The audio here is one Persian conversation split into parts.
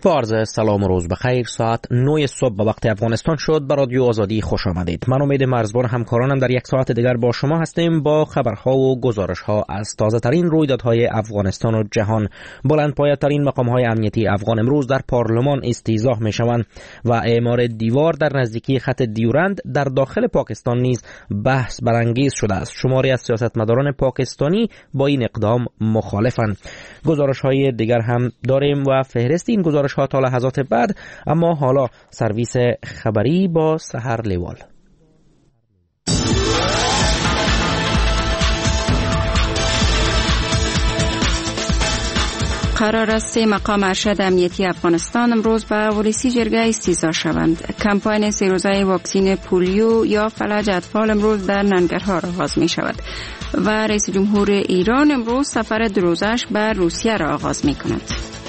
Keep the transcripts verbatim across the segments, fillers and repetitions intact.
فرض سلام و روز بخیر. ساعت نه صبح به وقت افغانستان شد. به رادیو آزادی خوش آمدید. من امید مرزبان همکارانم در یک ساعت دیگر با شما هستیم با خبرها و گزارشها از تازه ترین رویدادهای افغانستان و جهان. بلندپایه‌ترین مقام‌های امنیتی افغان امروز در پارلمان استیضاح می‌شوند و اعمار دیوار در نزدیکی خط دیورند در داخل پاکستان نیز بحث برانگیز شده است. شماری از سیاستمداران پاکستانی با این اقدام مخالفند. گزارش‌های دیگر هم داریم و فهرست این گزارش ها تا لحظات بعد، اما حالا سرویس خبری با سحر لیوال. قرار است سه مقام ارشد امنیتی افغانستان امروز به ولسی جرگه استیضاح شوند. کمپاین سه روزه واکسین پولیو یا فلج اطفال امروز در ننگرهار آغاز می شود و رئیس جمهور ایران امروز سفر دو روزش به روسیه را آغاز می کند.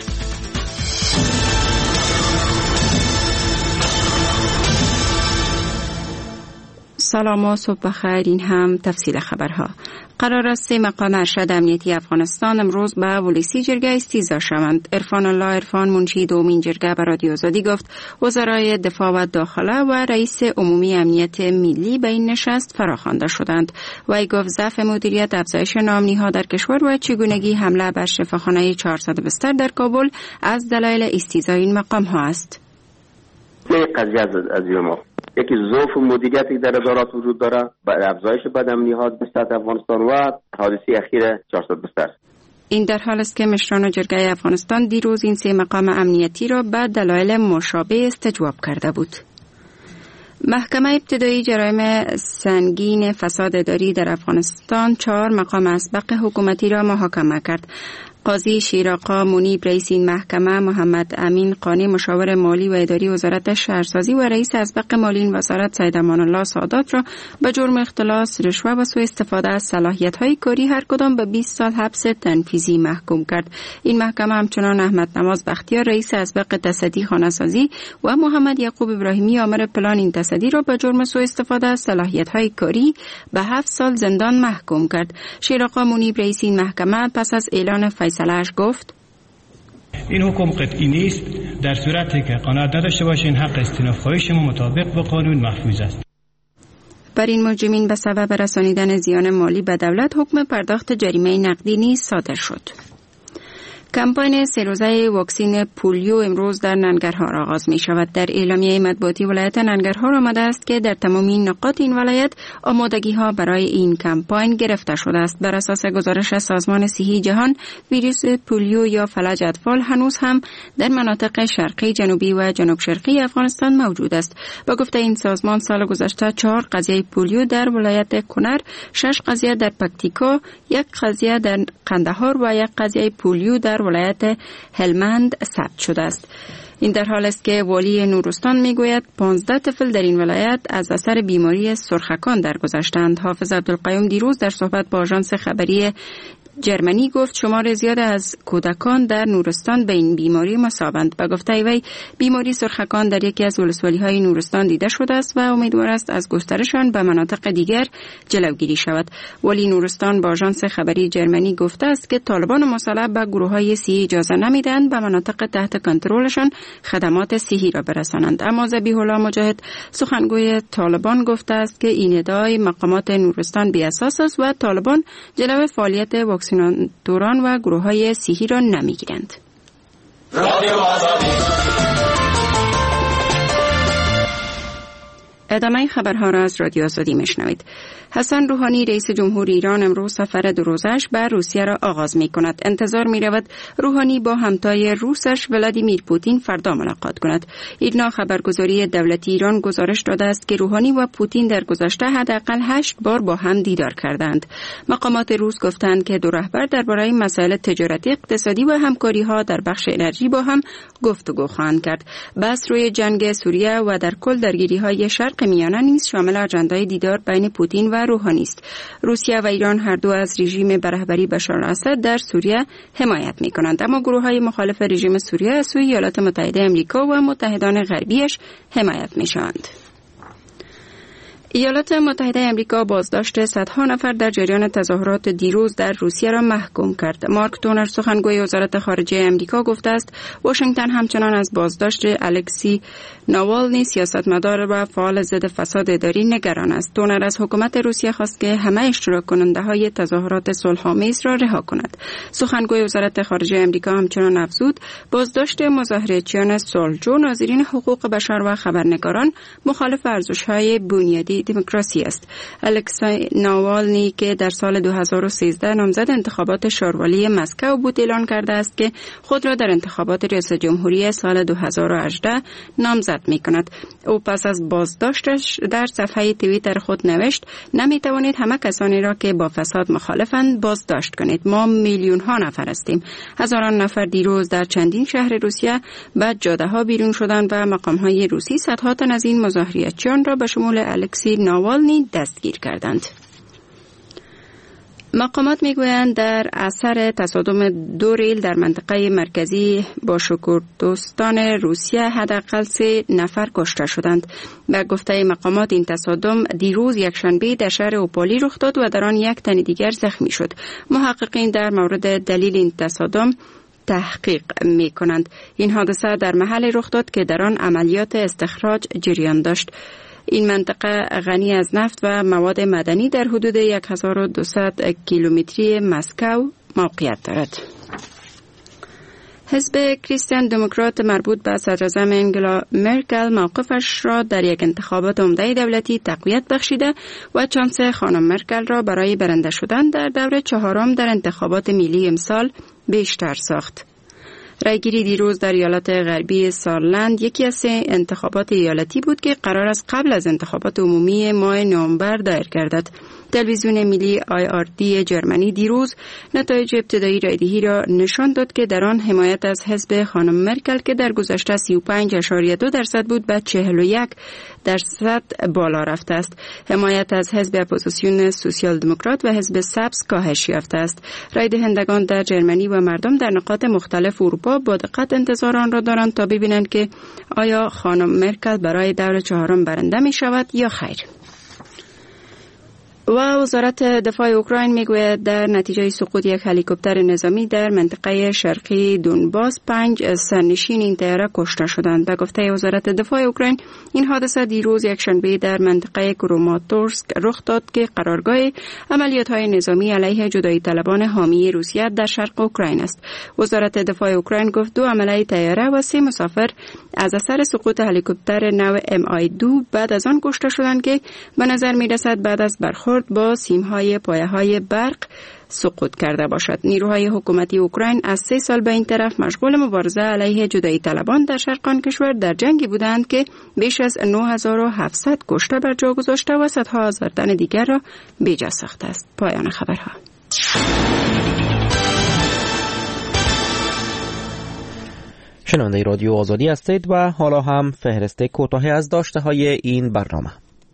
سلام و صبح بخیر. این هم تفصیل خبرها. قرار است سه مقام ارشد امنیتی افغانستان امروز به ولسی جرگه استیضاح شوند. عرفان الله عرفان منشی دومین جرگه به رادیو آزادی گفت وزرای دفاع و داخله و رئیس عمومی امنیت ملی به این نشست فراخوانده شدند. وی گفت ضعف مدیریت، افزایش ناامنی‌ها در کشور و چگونگی حمله بر شفاخانه چهارصد بستر در کابل از دلایل استیضاح این مقام ها است. قضیه از ما یکی ضعف مدیریتی در ادارات وجود داره، افزایش بدامنی‌ها در سطح افغانستان و حادثه اخیر چهارصد بستر. این در حال است که مشران جرگه افغانستان دیروز این سه مقام امنیتی را به دلایل مشابه استجواب کرده بود. محکمه ابتدایی جرایم سنگین فساد اداری در افغانستان چهار مقام اسبق حکومتی را محاکمه کرد. قاضی شیراقا منیب رئیس این محکمه، محمد امین قانی مشاور مالی و اداری وزارت شهرسازی و رئیس اسبق مالی این وزارت سید امان الله سادات را به جرم اختلاس، رشوه و سوء استفاده از صلاحیت‌های کاری هر کدام به بیست سال حبس تنفیذی محکوم کرد. این محکمه همچنان احمد نواز بختیار رئیس اسبق تصدی خانه‌سازی و محمد یعقوب ابراهیمی آمر پلان این تصدی را به جرم سوء استفاده از صلاحیت‌های کاری به هفت سال زندان محکوم کرد. شیراقا منیب رئیس این محکمه پس از اعلان فیصله‌اش گفت این حکم قطعی نیست. در صورتی که قناعت نداشته باشین حق استئناف خواهی شما مطابق با قانون محفوظ است. بر این مجرمین به سبب رسانیدن زیان مالی به دولت حکم پرداخت جریمه نقدی نیز صادر شد. کمپاین سه روزه واکسین پولیو امروز در ننگرهار آغاز می شود. در اعلامیه مطبوعاتی ولایت ننگرهار آمده است که در تمامی نقاط این ولایت آمادگی ها برای این کمپاین گرفته شده است. بر اساس گزارش سازمان صحی جهان، ویروس پولیو یا فلج اطفال هنوز هم در مناطق شرقی، جنوبی و جنوب شرقی افغانستان موجود است. با گفته این سازمان سال گذشته چهار قضیه پولیو در ولایت کنر، شش قضیه در پکتیکا، یک قضیه در قندهار و یک قضیه پولیو در ولایت هلمند ثبت شده است. این در حال است که والی نورستان میگوید پانزده طفل در این ولایت از اثر بیماری سرخکان درگذشتند. حافظ عبدالقیوم دیروز در صحبت با آژانس خبری جرمنی گفت شمار زیاد از کودکان در نورستان به این بیماری مصابند. با گفته وی بیماری سرخکان در یکی از ولسوالی‌های نورستان دیده شده است و امیدوار است از گسترش آن به مناطق دیگر جلوگیری شود. ولی نورستان با آژانس خبری جرمنی گفته است که طالبان مسلح به گروه‌های صحی اجازه نمیدهند به مناطق تحت کنترلشان خدمات صحی را برسانند. اما ذبیح الله مجاهد سخنگوی طالبان گفته است که این ادعای مقامات نورستان بی اساس است و طالبان جلوی فعالیت واکسیناتوران و گروه‌های صحی را نمیگیرند. ادامه خبرها را از رادیو آزادی میشنوید. حسن روحانی رئیس جمهور ایران امروز سفر دو روزش به روسیه را آغاز می کند. انتظار می رود روحانی با همتای روسش ولادیمیر پوتین فردا ملاقات کند. ایرنا خبرگزاری دولتی ایران گزارش داده است که روحانی و پوتین در گذشته حداقل هشت بار با هم دیدار کردند. مقامات روس گفتند که دو رهبر درباره مسائل تجارتی، اقتصادی و همکاری ها در بخش انرژی با هم گفتگو خواهند کرد. بحث روی جنگ سوریه و در کل درگیری های شرق میانه نیز شامل اجندای دیدار بین پوتین و روحانی است. روسیه و ایران هر دو از رژیم به رهبری بشار الاسد در سوریه حمایت می‌کنند، اما گروه‌های مخالف رژیم سوریه از سوی ایالات متحده آمریکا و متحدان غربیش حمایت می‌شوند. ایالات متحده آمریکا بازداشت صدها نفر در جریان تظاهرات دیروز در روسیه را محکوم کرد. مارک تونر سخنگوی وزارت خارجه آمریکا گفته است واشنگتن همچنان از بازداشت الکسی ناوالنی سیاستمدار و فعال ضد فساد اداری نگران است. تونر از حکومت روسیه خواست که همه اشتراک کننده های تظاهرات صلح‌آمیز را رها کند. سخنگوی وزارت خارجه آمریکا همچنان افزود بازداشت مظاهره‌چیان صلح‌جو، ناظرین حقوق بشر و خبرنگاران مخالف ارزش‌های بنیادی دموکراسی است. الکسی ناوالنی که در سال دو هزار و سیزده نامزد انتخابات شاروالی مسکو بود اعلان کرده است که خود را در انتخابات ریاست جمهوری سال دو هزار و هجده نامزد می‌کند. او پس از بازداشتش در صفحه توییتر خود نوشت نمی توانید همه کسانی را که با فساد مخالفند بازداشت کنید. ما میلیون ها نفر هستیم. هزاران نفر دیروز در چندین شهر روسیه به جاده ها بیرون شدند و مقام های روسی صدها تن از این مظاهره‌چیان را به شمول الکسی ناوالنی دستگیر کردند. مقامات میگویند در اثر تصادم دو ریل در منطقه مرکزی باشکردستان روسیه حداقل سه نفر کشته شدند. به گفته مقامات این تصادم دیروز یکشنبه در شهر اوپالی رخ داد و در آن یک تن دیگر زخمی شد. محققین در مورد دلیل این تصادم تحقیق می کنند. این حادثه در محل رخ داد که در آن عملیات استخراج جریان داشت. این منطقه غنی از نفت و مواد معدنی در حدود هزار و دویست کیلومتری مسکو موقعیت دارد. حزب کریستیان دموکرات مربوط به صدراعظم انگلا مرکل موقفش را در یک انتخابات عمده دولتی تقویت بخشیده و چانس خانم مرکل را برای برنده شدن در دور چهارم در انتخابات ملی امسال بیشتر ساخت. رایگیری دیروز در ایالت غربی سارلند یکی از سه انتخابات ایالتی بود که قرار است قبل از انتخابات عمومی ماه نوامبر دایر گردد. تلویزیون ملی آی آر دی جرمنی دیروز نتایج ابتدایی رایدهی را نشان داد که در آن حمایت از حزب خانم مرکل که در گذشته سی و پنج ممیز دو درصد بود به چهل و یک درصد بالا رفته است. حمایت از حزب اپوزیسیون سوسیال دموکرات و حزب سبز کاهش یافته است. رای دهندگان در جرمنی و مردم در نقاط مختلف اروپا با دقت انتظار آن را دارند تا ببینند که آیا خانم مرکل برای دور چهارم برنده می شود یا خیر. و وزارت دفاع اوکراین میگوید در نتیجه سقوط یک هلیکوپتر نظامی در منطقه شرقی دونباس پنج سرنشین این طیاره کشته شدند. به گفته وزارت دفاع اوکراین این حادثه دیروز یکشنبه در منطقه کروماتورسک رخ داد که قرارگاه عملیات‌های نظامی علیه جدایی طلبان حامی روسیه در شرق اوکراین است. وزارت دفاع اوکراین گفت دو عمله طیاره و سه مسافر از اثر سقوط هلیکوپتر نو ام آی دو بعد از آن کشته شدند که به نظر می‌رسد بعد از برخورد با سیم‌های پایه‌های برق سقوط کرده باشد. نیروهای حکومتی اوکراین از سه سال به این طرف مشغول مبارزه علیه جدایی طلبان در شرق آن کشور در جنگی بودند که بیش از نه هزار و هفتصد کشته بر جا گذاشته و صدها هزار تن دیگر را بی‌جا ساخته است. پایان خبرها. شنونده رادیو آزادی هستید و حالا هم فهرست کوتاهی از داشته‌های این برنامه.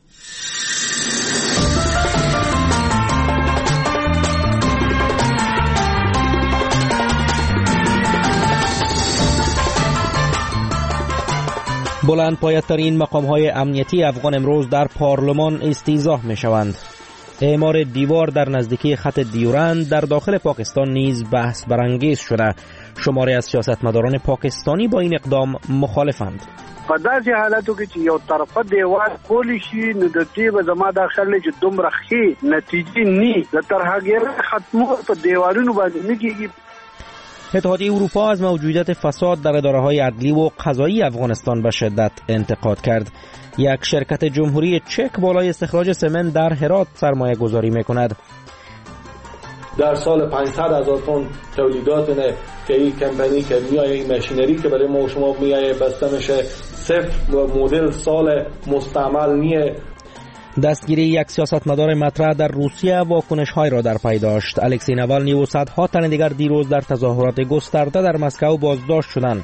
بلند پایه‌ترین مقام‌های امنیتی افغان امروز در پارلمان استیضاح می‌شوند. اعمار دیوار در نزدیکی خط دیورند در داخل پاکستان نیز بحث برانگیز شده. شماری از سیاستمداران پاکستانی با این اقدام مخالفند. په داسې حالاتو کې چې یو طرفه دیوال کولی شي نو د دې به زما دا خیال دی چې دومره ښې نتیجې نی د ترهګرۍ ختمول په دیوالونو باندې نه کېږي. اتحادیه اروپا از موجودیت فساد در اداره‌های عدلی و قضایی افغانستان به شدت انتقاد کرد. یک شرکت جمهوری چک بالای استخراج سمنت در هرات سرمایه گذاری می‌کند. در سال پانصد هزار تن تولیدات نه که این کمپانی که میایه این ماشینری که برای ما و شما میایه بسته میشه صفر مدل سال مستعمل نیه. دستگیری یک سیاستمدار مطرح در روسیه واکنش‌های را در پی داشت. الکسی ناوالنی و صدها تن دیگر دیروز در تظاهرات گسترده در مسکو بازداشت شدند.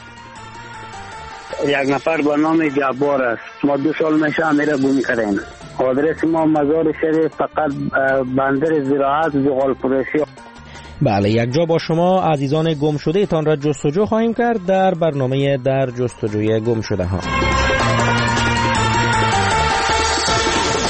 یک نفر با نام جبار است. ما دو سال میشه امیر گم کردیم. آدرس ما مزار شریف فقط بندر زراعت زغال فروشی. بله، یک جا با شما عزیزان گم شده تان را جستجو خواهیم کرد در برنامه در جستجوی گم شده ها.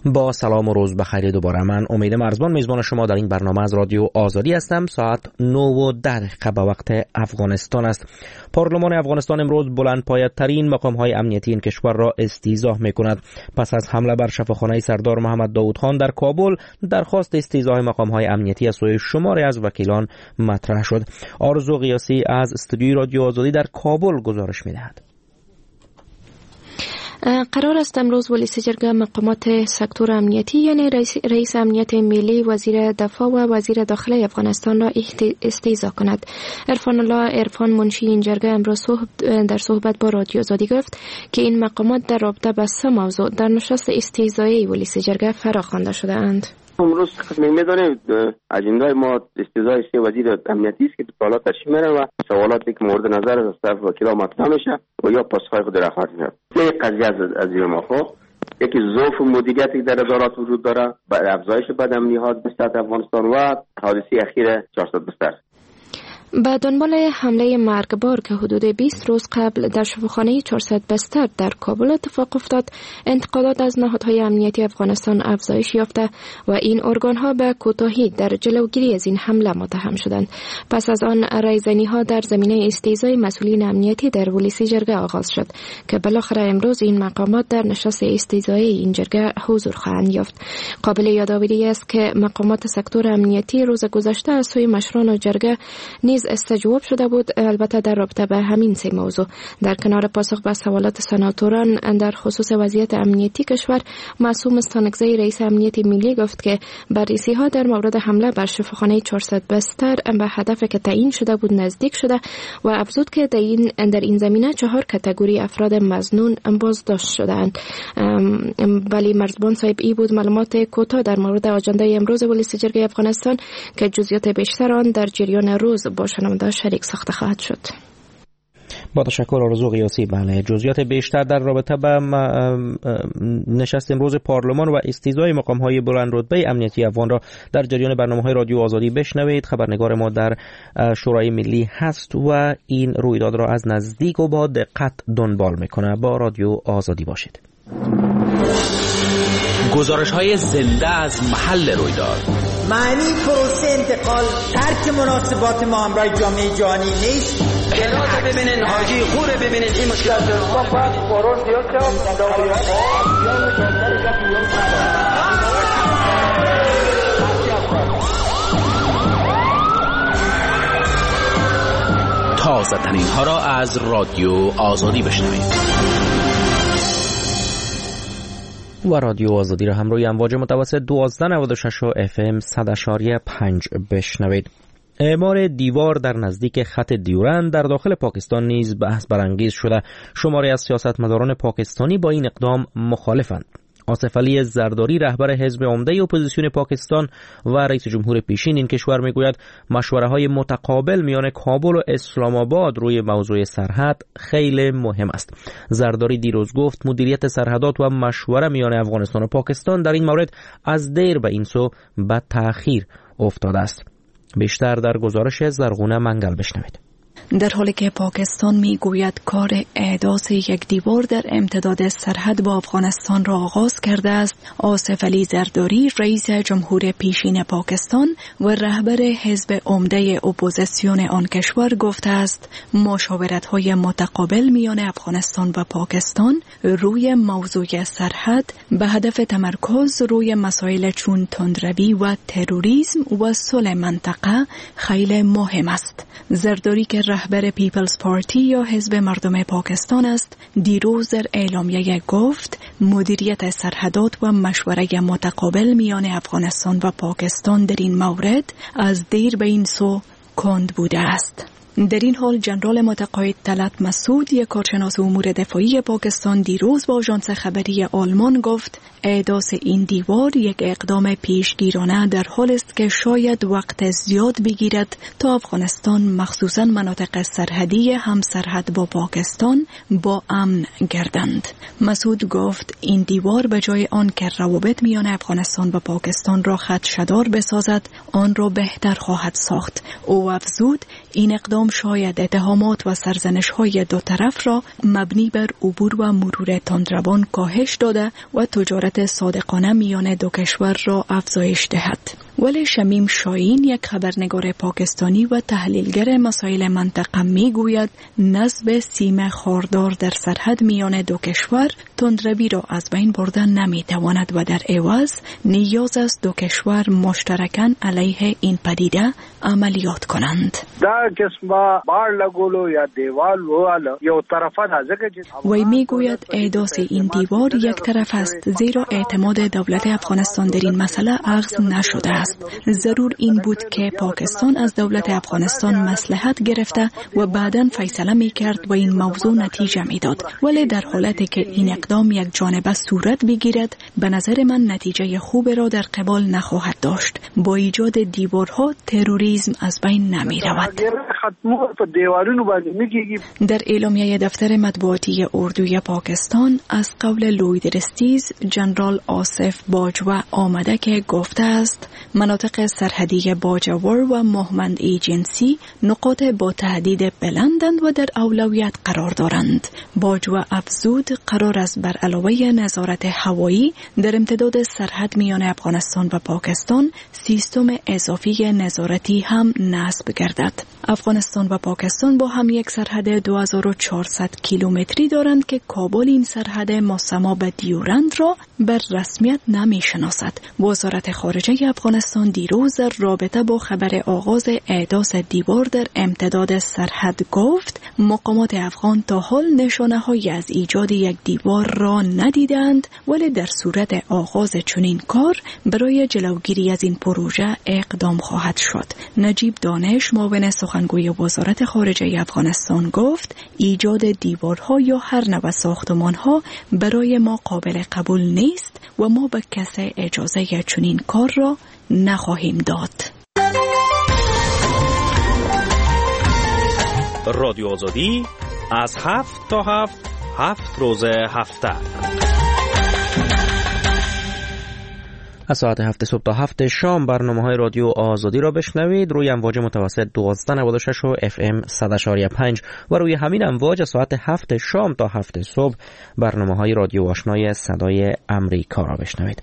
با سلام و روز بخیر دوباره. من امید مرزبان میزبان شما در این برنامه از رادیو آزادی هستم. ساعت نه و ده دقیقه به وقت افغانستان است. پارلمان افغانستان امروز بلندپایه‌ترین مقام‌های امنیتی این کشور را استیضاح می‌کند. پس از حمله بر شفاخانه سردار محمد داود خان در کابل، درخواست استیضاح مقام‌های امنیتی از سوی شماری از وکیلان مطرح شد. آرزو قیاسی از استودیوی رادیو آزادی در کابل گزارش می‌دهد. قرار است امروز ولی جرگه مقامات سکتور امنیتی یعنی رئیس, رئیس امنیت ملی، وزیر دفاع و وزیر داخله افغانستان را استیضاح کند. عرفان الله عرفان منشی این جرگه امروز در صحبت با رادیو آزادی گفت که این مقامات در رابطه با سه موضوع در نشست استیضاحی ولی جرگه فراخوانده شده اند. امروز می‌دانید اجندای ما استیضاح سه وزیر امنیتی است که به سوالات تشریح می‌رن و سوالاتی که مورد نظر از طرف وکیل‌ها مطرح میشه و یا پاسخ‌های خود را خواهد می‌داد. سه قضیه از از ما خو یکی ضعف مدیریتی در ادارات وجود داره، بعد افزایش بدامنی‌ها به سطح افغانستان و حادثه اخیر چهارصد بستر. به دنبال حمله مرگبار که حدود بیست روز قبل در شفاخانه چهارصد بستر در کابل اتفاق افتاد، انتقادات از نهادهای امنیتی افغانستان افزایش یافته و این ارگان‌ها به کوتاهی در جلوگیری از این حمله متهم شدند. پس از آن رایزنی‌ها در زمینه استیضاح مسئولین امنیتی در ولسی جرگه آغاز شد که بالاخره امروز این مقامات در نشست استیضاحی این جرگه حضور خواهند یافت. قابل یادآوری است که مقامات سکتور امنیتی روز گذشته از سوی مشران جرگه نیز استجواب شده بود، البته در رابطه به همین سه موضوع. در کنار پاسخ به سوالات سناتوران در خصوص وضعیت امنیتی کشور، معصوم استانکزی رئیس امنیت ملی گفت که بررسی‌ها در مورد حمله بر شفاخانه چهارصد بستر به هدفی که تعیین شده بود نزدیک شده و افزود که در این در این زمینه چهار کاتگوری افراد مظنون بازداشت شدند. ولی مرزبان صاحب ای بود معلومات کوتاه در مورد آجنده امروز ولی جرگه افغانستان که جزئیات بیشتر آن در جریان روز با شنونده شریک ساخته خواهد شد. با تشکر آرزو قیاسی. بله، جزئیات بیشتر در رابطه با نشست امروز پارلمان و استیضاح مقام‌های بلند رتبه امنیتی افغان را در جریان برنامه‌های رادیو آزادی بشنوید. خبرنگار ما در شورای ملی هست و این رویداد را از نزدیک و با دقت دنبال میکنه. با رادیو آزادی باشید. گزارش‌های زنده از محل رویداد. معنی پروسه انتقال ترک مناسبات ما همراه جامعه جهانی نیست. اراده ببینین، حاجی خوره ببینین، این مشکل تازه ترین ها را از رادیو آزادی بشنوید. و رادیو آزادی را هم روی امواج متوسط دوازده نود و شش و اف ام صد اشاریه پنج بشنوید. اعمار دیوار در نزدیک خط دیورند در داخل پاکستان نیز بحث برانگیز شده. شماری از سیاستمداران پاکستانی با این اقدام مخالفند. آصف علی زرداری رهبر حزب عمده اپوزیسیون پاکستان و رئیس جمهور پیشین این کشور میگوید مشوره‌های متقابل میان کابل و اسلام آباد روی موضوع سرحد خیلی مهم است. زرداری دیروز گفت مدیریت سرحدات و مشوره میان افغانستان و پاکستان در این مورد از دیر به این سو به تأخیر افتاده است. بیشتر در گزارش زرغونه منگل بشنوید. در حالی که پاکستان میگوید کار احداث یک دیوار در امتداد سرحد با افغانستان را آغاز کرده است، آصف علی زرداری رئیس جمهور پیشین پاکستان و رهبر حزب عمده اپوزیسیون آن کشور گفته است مشاورت‌های متقابل میان افغانستان و پاکستان روی موضوع سرحد به هدف تمرکز روی مسائل چون تندروی و تروریسم و صلح منطقه خیلی مهم است. زرداری که رهبر پیپلز پارتی یا حزب مردم پاکستان است، دیروز در اعلامیه گفت مدیریت سرحدات و مشوره متقابل میان افغانستان و پاکستان در این مورد از دیر به این سو کند بوده است. در این حال جنرال متقاعد طلعت مسعود، یک کارشناس امور دفاعی پاکستان، دیروز با آژانس خبری آلمان گفت احداث این دیوار یک اقدام پیشگیرانه در حال است که شاید وقت زیاد بگیرد تا افغانستان مخصوصاً مناطق سرحدی هم سرحد با پاکستان با امن گردند. مسعود گفت این دیوار به جای آن که روابط میان افغانستان و پاکستان را خدشه‌دار بسازد، آن را بهتر خواهد ساخت. او افزود این اقدام شاید اتهامات و سرزنش‌های دو طرف را مبنی بر عبور و مرور تندروان کاهش داده و تجارت صادقانه میان دو کشور را افزایش دهد. ولی شمیم شاهین، یک خبرنگار پاکستانی و تحلیلگر مسائل منطقه، میگوید نصب سیم خاردار در سرحد میان دو کشور تندروی را از بین بردن نمیتواند و در عوض نیاز است دو کشور مشترکاً علیه این پدیده عملیات کنند. وی میگوید احداث این دیوار یک طرف است، زیرا اعتماد دولت افغانستان در این مسئله اخذ نشده است. ضرور این بود که پاکستان از دولت افغانستان مصلحت گرفته و بعداً فیصله می کرد و این موضوع نتیجه می داد. ولی در حالتی که این اقدام یک جانبه صورت بگیرد، به نظر من نتیجه خوب را در قبال نخواهد داشت. با ایجاد دیوارها تروریسم از بین نمی رود. در اعلامیه دفتر مطبوعاتی اردوی پاکستان از قول لویدرستیز جنرال آصف باجوه آمده که گفته است مناطق سرحدی باجوور و مهمند ایجنسی نقاط با تهدید بلندند و در اولویت قرار دارند. باجوه افزود قرار است بر علاوه نظارت هوایی در امتداد سرحد میان افغانستان و پاکستان سیستم اضافی نظارتی هم نصب گردد. افغانستان و پاکستان با هم یک سرحد دو هزار و چهارصد کیلومتری دارند که کابل این سرحد مسما به دیورند را بر رسمیت نمی شناسد. وزارت خارجه افغانستان دیروز در رابطه با خبر آغاز احداث دیوار در امتداد سرحد گفت مقامات افغان تا حال نشانه های از ایجاد یک دیوار را ندیدند، ولی در صورت آغاز چنین کار برای جلوگیری از این پروژه اقدام خواهد شد. نجیب دانش، معاون سخنگوی وزارت خارجه افغانستان، گفت ایجاد دیوارها یا هر نوع ساختمانها برای ما قابل قبول نیست و ما به کسی اجازه چنین کار را نخواهیم داد. رادیو آزادی از هفت تا هفت هفت روز هفته از ساعت هفت صبح تا هفت شام برنامه های رادیو آزادی را بشنوید روی امواج متوسط دوازده نود و شش و اف ام صد و شش و پنج و روی همین امواج از ساعت هفت شام تا هفت صبح برنامه های رادیو آشنای صدای امریکا را بشنوید.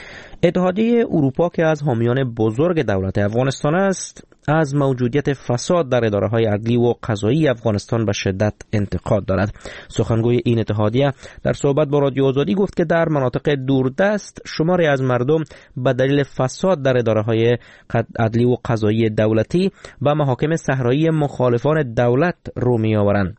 اتحادیه اروپا که از حامیان بزرگ دولت افغانستان است، از موجودیت فساد در اداره‌های عدلی و قضایی افغانستان به شدت انتقاد دارد. سخنگوی این اتحادیه در صحبت با رادیو آزادی گفت که در مناطق دوردست شماری از مردم به دلیل فساد در اداره‌های عدلی و قضایی دولتی به محاکم صحرایی مخالفان دولت رو می‌آورند.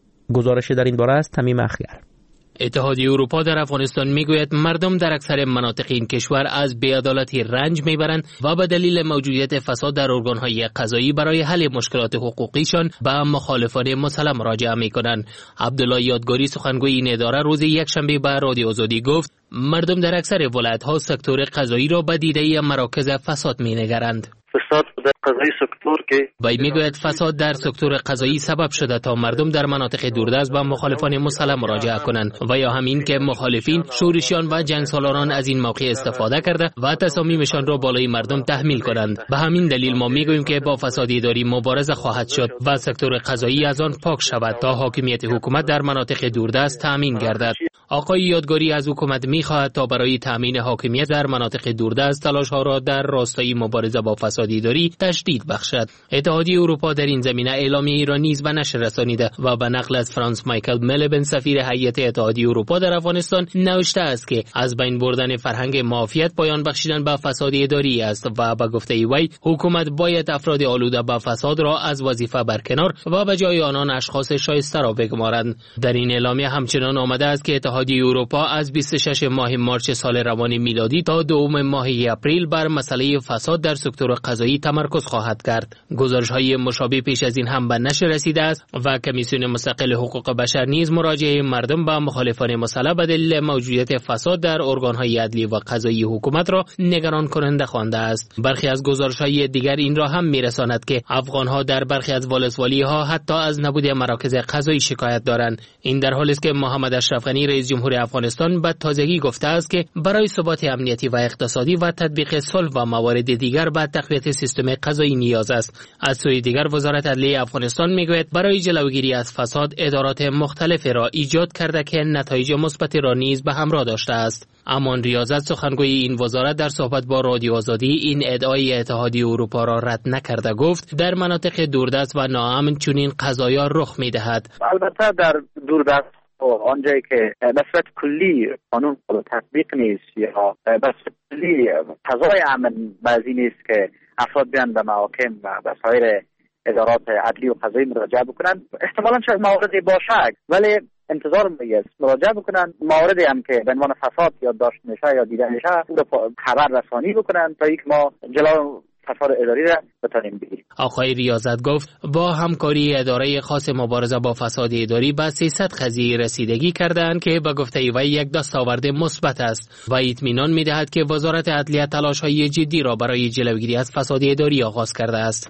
گزارش در این باره از تمیم اخگر. اتحادیه اروپا در افغانستان میگوید مردم در اکثر مناطق این کشور از بی‌عدالتی رنج میبرند و به دلیل موجودیت فساد در ارگان‌های قضایی برای حل مشکلات حقوقیشان به مخالفان مسلح مراجعه میکنند. عبدالله یادگاری، سخنگوی این اداره، روز یکشنبه به رادیو آزادی گفت مردم در اکثر ولایت‌ها سکتور قضایی را به دیده مراکز فساد مینگرند. فساد در قضایی سکتور که وی میگوید فساد در سکتور قضایی سبب شده تا مردم در مناطق دوردست به مخالفان مسلح مراجعه کنند و یا همین که مخالفین، شورشیان و جنگسالاران از این موقع استفاده کرده و تصامیمشان را بالای مردم تحمیل کنند. به همین دلیل ما میگوییم که با فساد اداری مبارزه خواهد شد و سکتور قضایی از آن پاک شود تا حاکمیت حکومت در مناطق دوردست تامین گردد. آقای یادگاری از حکومت می‌خواهد تا برای تامین حاکمیت در مناطق دوردست تلاش‌ها را در راستای مبارزه با فساد اداری تشدید بخشد. اتحادیه اروپا در این زمینه اعلامیه‌ای را نیز به نشر رسانیده و به نقل از فرانس مایکل ملبن، سفیر هیئت اتحادیه اروپا در افغانستان، نوشته است که از بین بردن فرهنگ معافیت پایان بخشیدن به فساد اداری است و به گفته وی حکومت باید افراد آلوده به فساد را از وظیفه برکنار و به جای آنان اشخاص شایسته را بگمارند. در این اعلامیه همچنان آمده است که اتحادیه اروپا از بیست و ششم ماه مارس سال روان میلادی تا دوم ماه اپریل بر مسئله فساد در سکتور قضایی تمرکز خواهد کرد. گزارش‌های مشابه پیش از این هم به نشر رسیده است و کمیسیون مستقل حقوق بشر نیز مراجعه مردم به مخالفان مسلح به دلیل موجودیت فساد در ارگان‌های عدلی و قضایی حکومت را نگران کننده خوانده است. برخی از گزارش‌های دیگر این را هم می‌رساند که افغان‌ها در برخی از ولسوالی‌ها حتی از نبود مراکز قضایی شکایت دارند. این در حالی است که محمد اشرف غنی، رئیس رئیس جمهور افغانستان به تازگی گفته است که برای ثبات امنیتی و اقتصادی و تطبیق صلح و موارد دیگر به تقویت سیستم قضایی نیاز است. از سوی دیگر وزارت عدلیه افغانستان میگوید برای جلوگیری از فساد ادارات مختلف را ایجاد کرده که نتایج مثبتی را نیز به همراه داشته است. امان ریاضت سخنگوی این وزارت در صحبت با رادیو آزادی این ادعای اتحادیه اروپا را رد نکرده گفت در مناطق دوردست و ناامن چنین قضایا رخ می‌دهد. البته در دوردست و آنجایی که به صورت کلی قانون تطبیق نیست یا به صورت کلی قضای امن بعضی نیست که افراد بیان به محاکم و به سایر ادارات عدلی و قضایی مراجعه بکنن، احتمالاً شاید مواردی باشه، ولی انتظار می‌گیرد مراجعه بکنن. مواردی هم که به عنوان فساد یادداشت میشه یا دیده میشه اون رو خبر رسانی بکنن تا اینکه ما جلو فساد اداری را بتونیم بگیریم. آقای ریاضت گفت با همکاری اداره خاص مبارزه با فساد اداری به سیصد قضیه رسیدگی کردند که به گفته وی یک دستاورد مثبت است و اطمینان می‌دهد که وزارت عدلیه تلاش‌های جدی را برای جلوگیری از فساد اداری آغاز کرده است.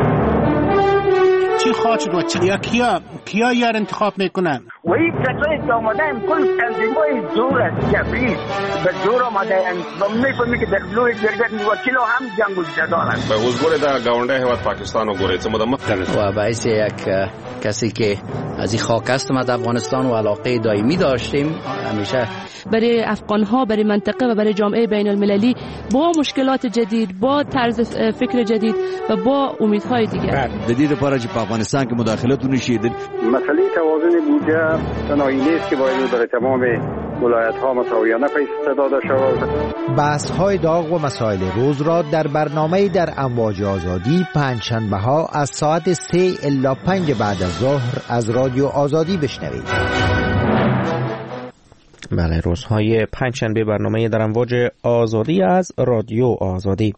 چی خواهد شد و چی یا کیا کیا یار انتخاب میکنن؟ و این کسایی که آمدن کل تنظیمای زور است، جبری به زور آمدن و میفهمی که در لوی جرگت وکیل هم جنگ و جدال است. به حضور در گاونده هیواد پاکستان و گوریت مدام و باعث یک کسی که از این خاک است ما در افغانستان و علاقه دائمی داشتیم همیشه برای افغان‌ها، برای منطقه و برای جامعه بین المللی با مشکلات جدید، با طرز فکر جدید و با امیدهای دیگر. جدید پارچ افغانستان که مداخلت نشید. مسئله توازن بودجه تنهایی نیست که باید برای تمام ولایت‌ها مساویانه پیش داده شود. بحث‌های داغ و مسائل روز را در برنامه در امواج آزادی پنجشنبه‌ها از ساعت سه الی پنج بعد از ظهر از رادیو آزادی بشنوید. بله، روزهای پنجشنبه برنامه در امواج آزادی از رادیو آزادی.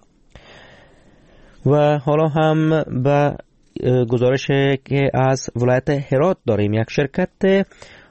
و حالا هم به گزارش که از ولایت هرات داریم. یک شرکت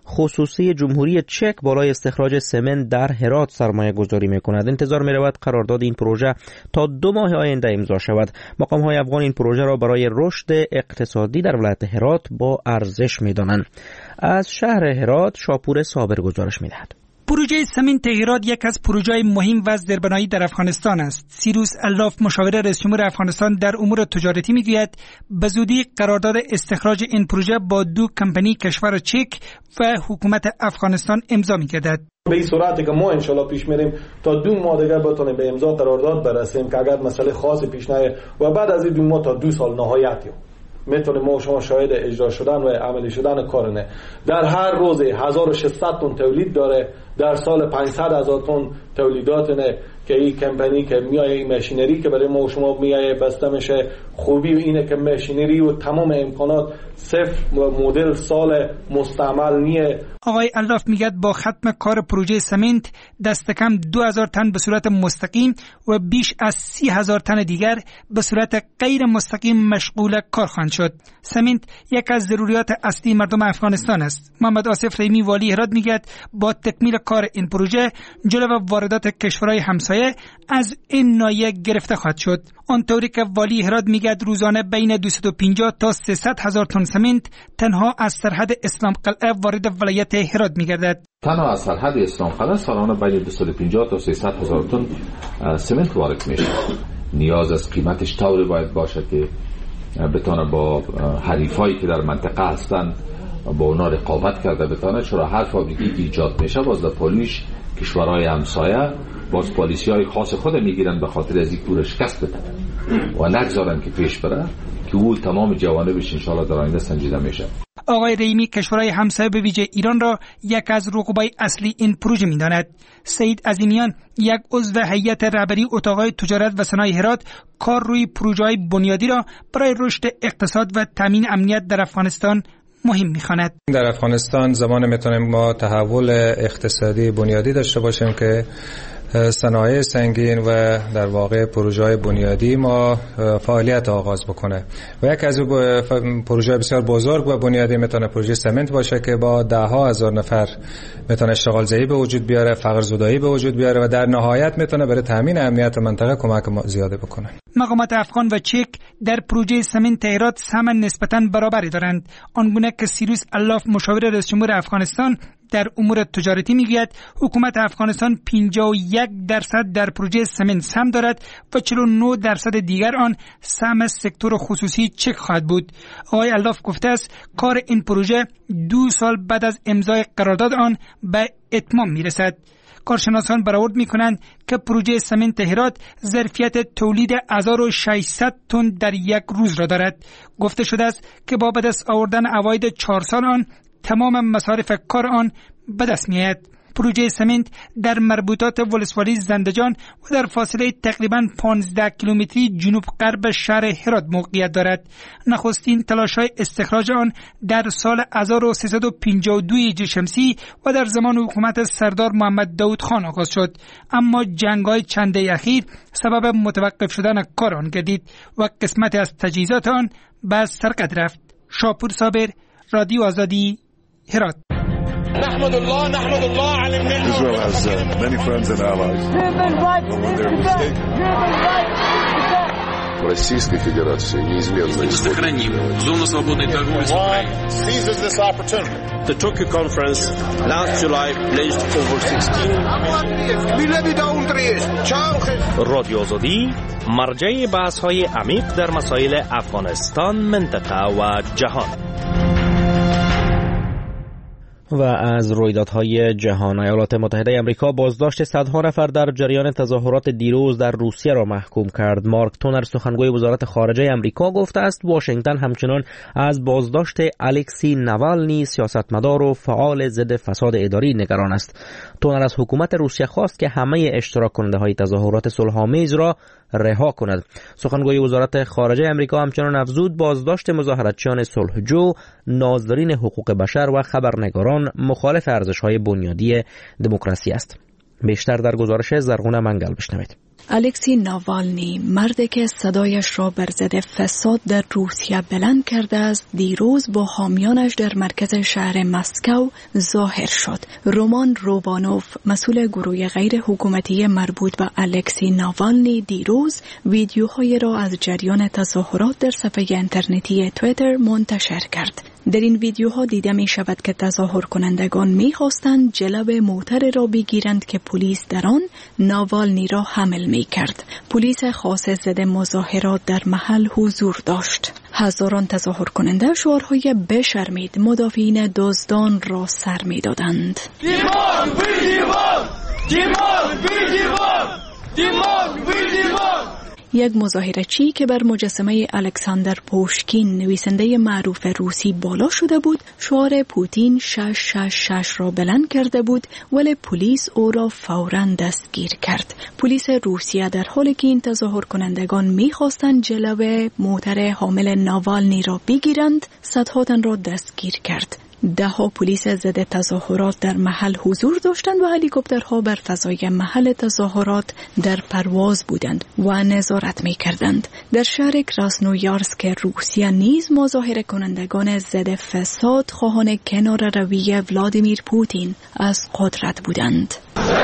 خصوصی جمهوری چک بالای استخراج سمنت در هرات سرمایه گذاری می کند. انتظار می رود قرارداد این پروژه تا دو ماه آینده امضا شود. مقام های افغان این پروژه را برای رشد اقتصادی در ولایت هرات با ارزش می دانند. از شهر هرات شاپور صابر گزارش می دهد. پروژه سمنت هرات یک از پروژه‌های مهم و زیربنایی در افغانستان است. سیروس الاف مشاور رئیس جمهور افغانستان در امور تجارتی میگوید به زودی قرارداد استخراج این پروژه با دو کمپانی کشور چک و حکومت افغانستان امضا می‌گردد. به این صورتی که ما انشالله پیش میریم تا دو ماه دیگر بتونیم به امضا قرارداد برسیم که اگر مسئله خاصی پیش نیاد و بعد از این دو ماه تا دو سال نهایت میتونه ما شما شاهد اجرا شدن و عملی شدن کارنه. در هر روز هزار و ششصد تن تولید داره، در سال پانصد هزار تن تولیدات نه که این کمپانی که میایه این ماشینری که برای ما شما میایه بسته میشه. خوبی اینه که ماشینری و تمام امکانات صفر مدل سال مستعمل نیه. آقای الاف میگه با ختم کار پروژه سمنت دست کم دو هزار تن به صورت مستقیم و بیش از سی هزار تن دیگر به صورت غیر مستقیم مشغول کار خواهند شد. سمنت یک از ضروریات اصلی مردم افغانستان است. محمد آصف رحیمی والی هرات میگه با تکمیل کار این پروژه جلو واردات کشورهای همسایه از این ناحیه گرفته خواهد شد. آنطوری که والی هرات میگه روزانه بین دویست و پنجاه تا سیصد هزار تن سمنت تنها از سرحد اسلام قلعه وارد ولایت هرات میگردد. تنها از سرحد اسلام قلعه سالانه بین دویست و پنجاه تا سیصد هزار تن سمنت وارد میشه. نیاز از قیمتش طوری باید باشه که بتونه با حریفایی که در منطقه هستن با اونا رقابت کرده بتونه، چرا هر فابریکی که ایجاد میشه باز در پولیش کشورهای همسایه باز پالیسی های خاص خود میگیرن به خاطر از این کور شکست بدن و نگذارن که پیش بره که او تمام جوانبش انشاءالله در آینده سنجیده میشه. آقای رحیمی کشورهای همسایه به ویژه ایران را یک از رقبای اصلی این پروژه می‌داند. سید عظیمیان یک عضو هیئت رهبری اتاق‌های تجارت و صنایع هرات کار روی پروژه‌های بنیادی را برای رشد اقتصاد و تامین امنیت در افغانستان مهم می‌خواند. در افغانستان زمان میتونیم ما تحول اقتصادی بنیادی داشته باشیم که صنایع سنگین و در واقع پروژه‌های بنیادی ما فعالیت آغاز بکنه و یک از پروژه بسیار بزرگ و بنیادی میتونه پروژه سمنت باشه که با ده ها هزار نفر میتونه اشتغال زایی به وجود بیاره، فقر زدایی به وجود بیاره و در نهایت میتونه برای تامین امنیت منطقه کمک زیاده بکنه. مقامات افغان و چک در پروژه سمنت هرات سهم نسبتاً برابری دارند. آنگونه که سیروس الاف مشاور رئیس جمهور افغانستان در امور تجارتی میگوید حکومت افغانستان پنجاه و یک درصد در پروژه سمنت سهم دارد و چهل و نه درصد دیگر آن سهم سکتور خصوصی چک خواهد بود. آقای الاف گفته است کار این پروژه دو سال بعد از امضای قرارداد آن به اتمام میرسد. کارشناسان برآورد می‌کنند که پروژه سمنت هرات ظرفیت تولید هزار و ششصد تن در یک روز را دارد. گفته شده است که با به دست آوردن عواید چهار سال آن تمام مصارف کار آن به دست می‌آید. پروژه سمنت در مربوطات ولسوالی زندجان و در فاصله تقریباً پانزده کیلومتری جنوب غرب شهر هرات موقعیت دارد. نخستین تلاش‌های استخراج آن در سال هزار و سیصد و پنجاه و دو هجری شمسی و در زمان حکومت سردار محمد داود خان آغاز شد، اما جنگ‌های چند دهه اخیر سبب متوقف شدن کار آن گردید و قسمت از تجهیزات آن به سرقت رفت. شاپور صابر، رادیو آزادی، هرات. نحمد الله نحمد الله على النعمة. Israel has uh, many friends and allies. But when they're mistaken. Российской Федерации неизменно исходит. Зону свободной торговли с Украиной. Seizes this opportunity. The Tokyo conference last July pledged over sixteen. رادیو آزادی مرجع بحث‌های عمیق در مسائل افغانستان، منطقه و جهان. و از رویدادهای جهان، ایالات متحده آمریکا بازداشت صدها نفر در جریان تظاهرات دیروز در روسیه را محکوم کرد. مارک تونر سخنگوی وزارت خارجه آمریکا گفته است واشنگتن همچنان از بازداشت الکسی ناوالنی سیاستمدار و فعال ضد فساد اداری نگران است. تونر از حکومت روسیه خواست که همه اشتراک کننده های تظاهرات صلح‌آمیز را رها کند. سخنگوی وزارت خارجه آمریکا همچنان افزود بازداشت مظاهراتچیان صلحجو، ناظرین حقوق بشر و خبرنگاران مخالف ارزش‌های بنیادی دموکراسی است. بیشتر در گزارش زرغون منگل بشنوید. الکسی ناوالنی، مردی که صدایش را بر ضد فساد در روسیه بلند کرده است، دیروز با حامیانش در مرکز شهر مسکو ظاهر شد. رومان روبانوف، مسئول گروه غیر حکومتی مربوط به الکسی ناوالنی، دیروز ویدیوهای را از جریان تظاهرات در صفحه اینترنتی توییتر منتشر کرد. در این ویدیوها دیده می شود که تظاهر کنندگان می خواستند جلو موتر را بگیرند که پلیس در آن ناوالنی را حمل می کرد. پلیس خاص ضد مظاهرات در محل حضور داشت. هزاران تظاهر کننده شعارهای بشرمید، مدافعین دزدان را سر می دادند. دیوان بی دیوان، دیوان بی دیوان، دیوان بی دیوان. یک مظاهره‌چی که بر مجسمه الکساندر پوشکین، نویسنده معروف روسی، بالا شده بود، شعار پوتین شش شش شش را بلند کرده بود، ولی پلیس او را فوراً دستگیر کرد. پلیس روسیه در حالی که این تظاهر کنندگان می‌خواستند جلوی موتر حامل ناوالنی را بگیرند، صدها تن را دستگیر کرد. ده ها پلیس ضد تظاهرات در محل حضور داشتند و هلیکوپترها بر فضای محل تظاهرات در پرواز بودند و نظارت می کردند. در شهر کراسنویارسک روسیه نیز مظاهره کنندگان ضد فساد خواهان کنار روی ولادیمیر پوتین از قدرت بودند.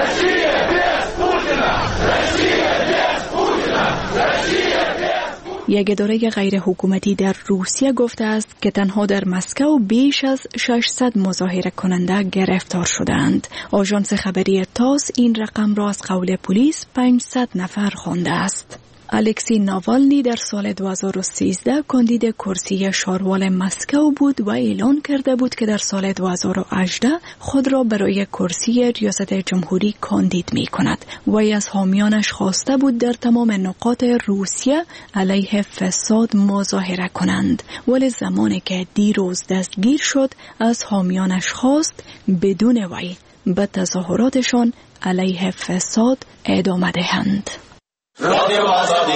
یک اداره غیر حکومتی در روسیه گفته است که تنها در مسکو بیش از ششصد مظاهره کننده گرفتار شدند. آژانس خبری تاس این رقم را از قول پلیس پانصد نفر خوانده است. الکسی ناوالنی در سال دو هزار و سیزده کاندید کرسی شاروال مسکو بود و اعلان کرده بود که در سال دو هزار و هجده خود را برای کرسی ریاست جمهوری کاندید می کند و از حامیانش خواسته بود در تمام نقاط روسیه علیه فساد مظاهره کنند، ولی زمانی که دیروز دستگیر شد از حامیانش خواست بدون وی به تظاهراتشان علیه فساد ادامه دهند. رادیو آزادی.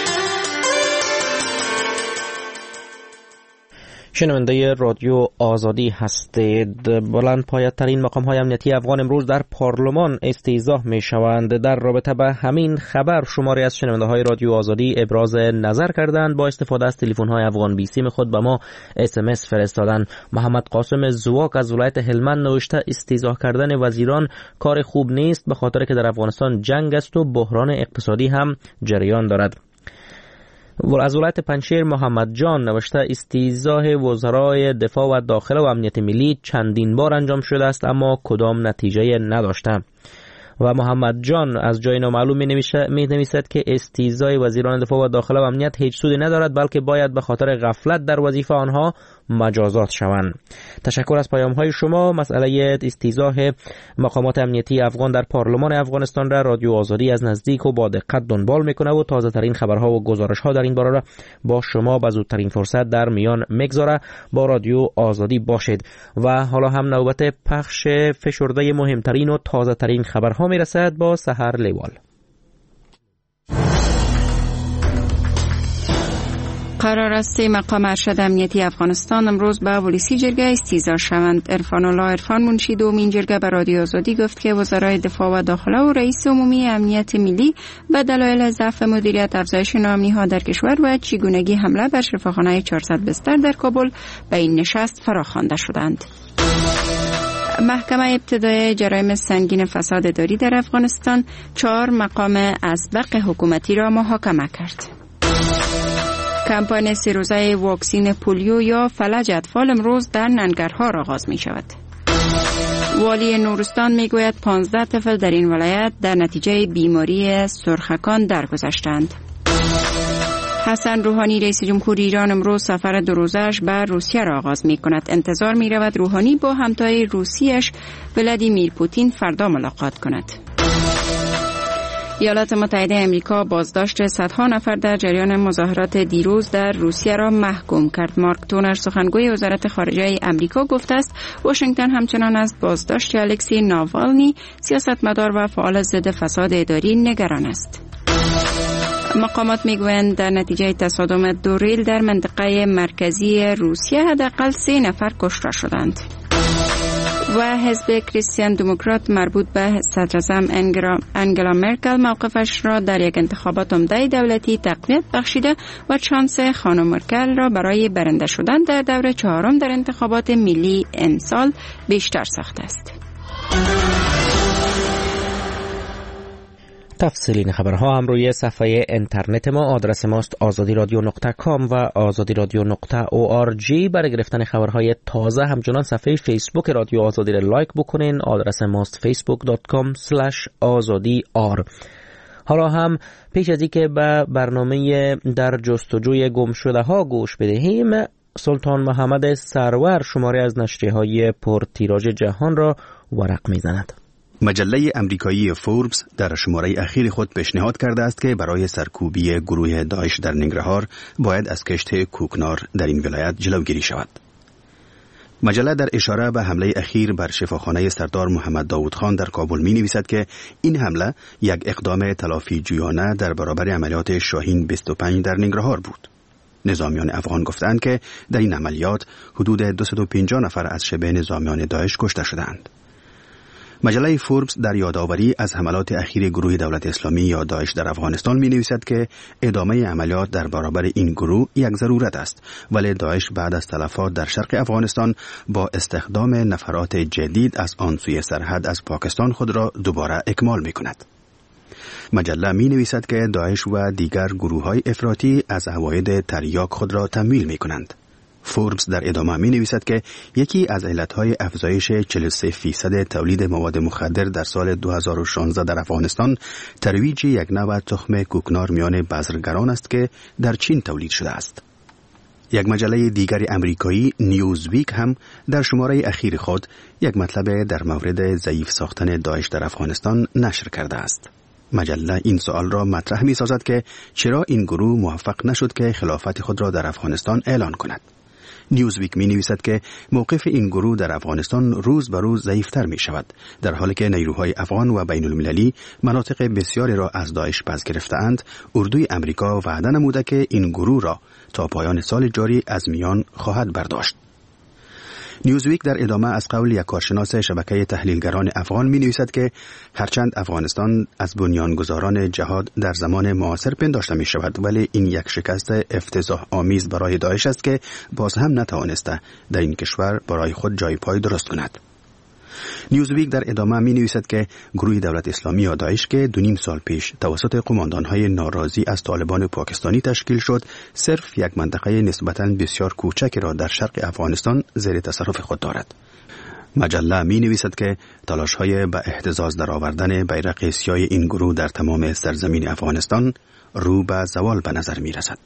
شنونده رادیو آزادی هستید. بلند پایه‌ترین مقام‌های امنیتی افغان امروز در پارلمان استیضاح می‌شوند. در رابطه با همین خبر شماری از شنونده‌های رادیو آزادی ابراز نظر کردند. با استفاده از تلفن‌های افغان بیسی خود به ما اس ام اس فرستادن. محمد قاسم زواک از ولایت هلمند نوشته استیضاح کردن وزیران کار خوب نیست، به خاطر که در افغانستان جنگ است و بحران اقتصادی هم جریان دارد. از ولایت پنجشیر محمد جان نوشته استیضاح وزرای دفاع و داخله و امنیت ملی چندین بار انجام شده است اما کدام نتیجه نداشته. و محمد جان از جای نامعلوم می نویسد که استیضاح وزیران دفاع و داخله و امنیت هیچ سودی ندارد بلکه باید به خاطر غفلت در وظیفه آنها مجازات شوند. تشکر از پیام های شما. مسئله استیضاح مقامات امنیتی افغان در پارلمان افغانستان را رادیو آزادی از نزدیک و با دقت دنبال میکنه و تازه ترین خبرها و گزارش ها در این باره را با شما به زودترین فرصت در میان میگذاره. با رادیو آزادی باشید. و حالا هم نوبت پخش فشرده مهمترین و تازه ترین خبرها میرسد با سحر لیوال. قرار است مقام ارشد امنیتی افغانستان امروز به ولسی جرگه استیضاح شوند. عرفان الله عرفان منشی دومین جرگه به رادیو آزادی گفت که وزرای دفاع و داخله و رئیس عمومی امنیت ملی به دلایل ضعف مدیریت افزایش ناامنی ها در کشور و چگونگی حمله بر شفاخانه چهارصد بستر در کابل به این نشست فراخوانده شدند. محکمه ابتدایی جرایم سنگین فساد اداری در افغانستان چهار مقام اسبق حکومتی را محاکمه کرد. کمپاین سه روزه واکسین پولیو یا فلج اطفال امروز در ننگرهار آغاز می شود. والی نورستان می گوید پانزده طفل در این ولایت در نتیجه بیماری سرخکان درگذشتند. حسن روحانی رئیس جمهور ایران امروز سفر دو روزه‌اش به روسیه را آغاز می کند. انتظار می رود روحانی با همتای روسیش ولادیمیر پوتین فردا ملاقات کند. ایالات متحده آمریکا بازداشت صدها نفر در جریان مظاهرات دیروز در روسیه را محکوم کرد. مارک تونر سخنگوی وزارت خارجه آمریکا گفته است واشنگتن همچنان از بازداشت الکسی ناوالنی سیاستمدار و فعال ضد فساد اداری نگران است. مقامات میگویند در نتیجه تصادم دو ریل در منطقه مرکزی روسیه حداقل سه نفر کشته شدند. و حزب کریستیان دموکرات مربوط به صدراعظم انگلا مرکل موقفش را در یک انتخابات عمده دولتی تقویت بخشیده و شانس خانم مرکل را برای برنده شدن در دور چهارم در انتخابات ملی امسال بیشتر ساخته است. تفصیلی خبرها هم روی صفحه اینترنت ما. آدرس ماست آزادی رادیو نقطه کام و آزادی رادیو نقطه او آر جی. برای گرفتن خبرهای تازه همچنان صفحه فیسبوک رادیو آزادی را لایک بکنین. آدرس ماست فیسبوک دات کام اسلش آزادی آر. حالا هم پیش از اینکه به برنامه در جستجوی گم شده ها گوش بدهیم، سلطان محمد سرور شماره از نشریه‌های پرتیراژ جهان را ورق میزند. مجله امریکایی فوربس در شماره اخیر خود پیشنهاد کرده است که برای سرکوبی گروه داعش در ننگرهار باید از کشت کوکنار در این ولایت جلوگیری شود. مجله در اشاره به حمله اخیر بر شفاخانه سردار محمد داود خان در کابل می نویسد که این حمله یک اقدام تلافی جویانه در برابر عملیات شاهین بیست و پنج در ننگرهار بود. نظامیان افغان گفتند که در این عملیات حدود دویست و پنجاه نفر از شبه نظامیان داعش کشته شدند. مجله فوربس در یادآوری از حملات اخیر گروه دولت اسلامی یا داعش در افغانستان می نویسد که ادامه عملیات در برابر این گروه یک ضرورت است، ولی داعش بعد از تلفات در شرق افغانستان با استخدام نفرات جدید از آن سوی سرحد از پاکستان خود را دوباره اکمال می کند. مجله می نویسد که داعش و دیگر گروه های افراطی از عواید تریاک خود را تمویل می کنند. فوربس در ادامه می نویسد که یکی از علتهای افزایش چهل و سه فیصد تولید مواد مخدر در سال دو هزار و شانزده در افغانستان ترویج یک نوع تخم کوکنار میان بذرگران است که در چین تولید شده است. یک مجله دیگر امریکایی نیوزویک هم در شماره اخیر خود یک مطلب در مورد ضعیف ساختن داعش در افغانستان نشر کرده است. مجله این سوال را مطرح می سازد که چرا این گروه موفق نشد که خلافت خود را در افغانستان اعلان کند. نیوزویک می نویسد که موقف این گروه در افغانستان روز به روز ضعیفتر می شود، در حالی که نیروهای افغان و بین المللی مناطق بسیاری را از داعش پس گرفته‌اند. اردوی امریکا وعده نموده که این گروه را تا پایان سال جاری از میان خواهد برداشت. نیوزویک در ادامه از قول یک کارشناس شبکه تحلیلگران افغان می نویسد که هرچند افغانستان از بنیانگذاران جهاد در زمان معاصر پنداشته می شود، ولی این یک شکست افتضاح آمیز برای داعش است که باز هم نتوانسته در این کشور برای خود جای پای درست کند. نیوزویک در ادامه می نویسد که گروه دولت اسلامی یا داعش که دو نیم سال پیش توسط قماندانهای ناراضی از طالبان پاکستانی تشکیل شد، صرف یک منطقه نسبتاً بسیار کوچکی را در شرق افغانستان زیر تصرف خود دارد. مجله می نویسد که تلاش‌های به اهتزاز درآوردن بیرق سیاه این گروه در تمام سرزمین افغانستان رو به زوال به نظر می رسد.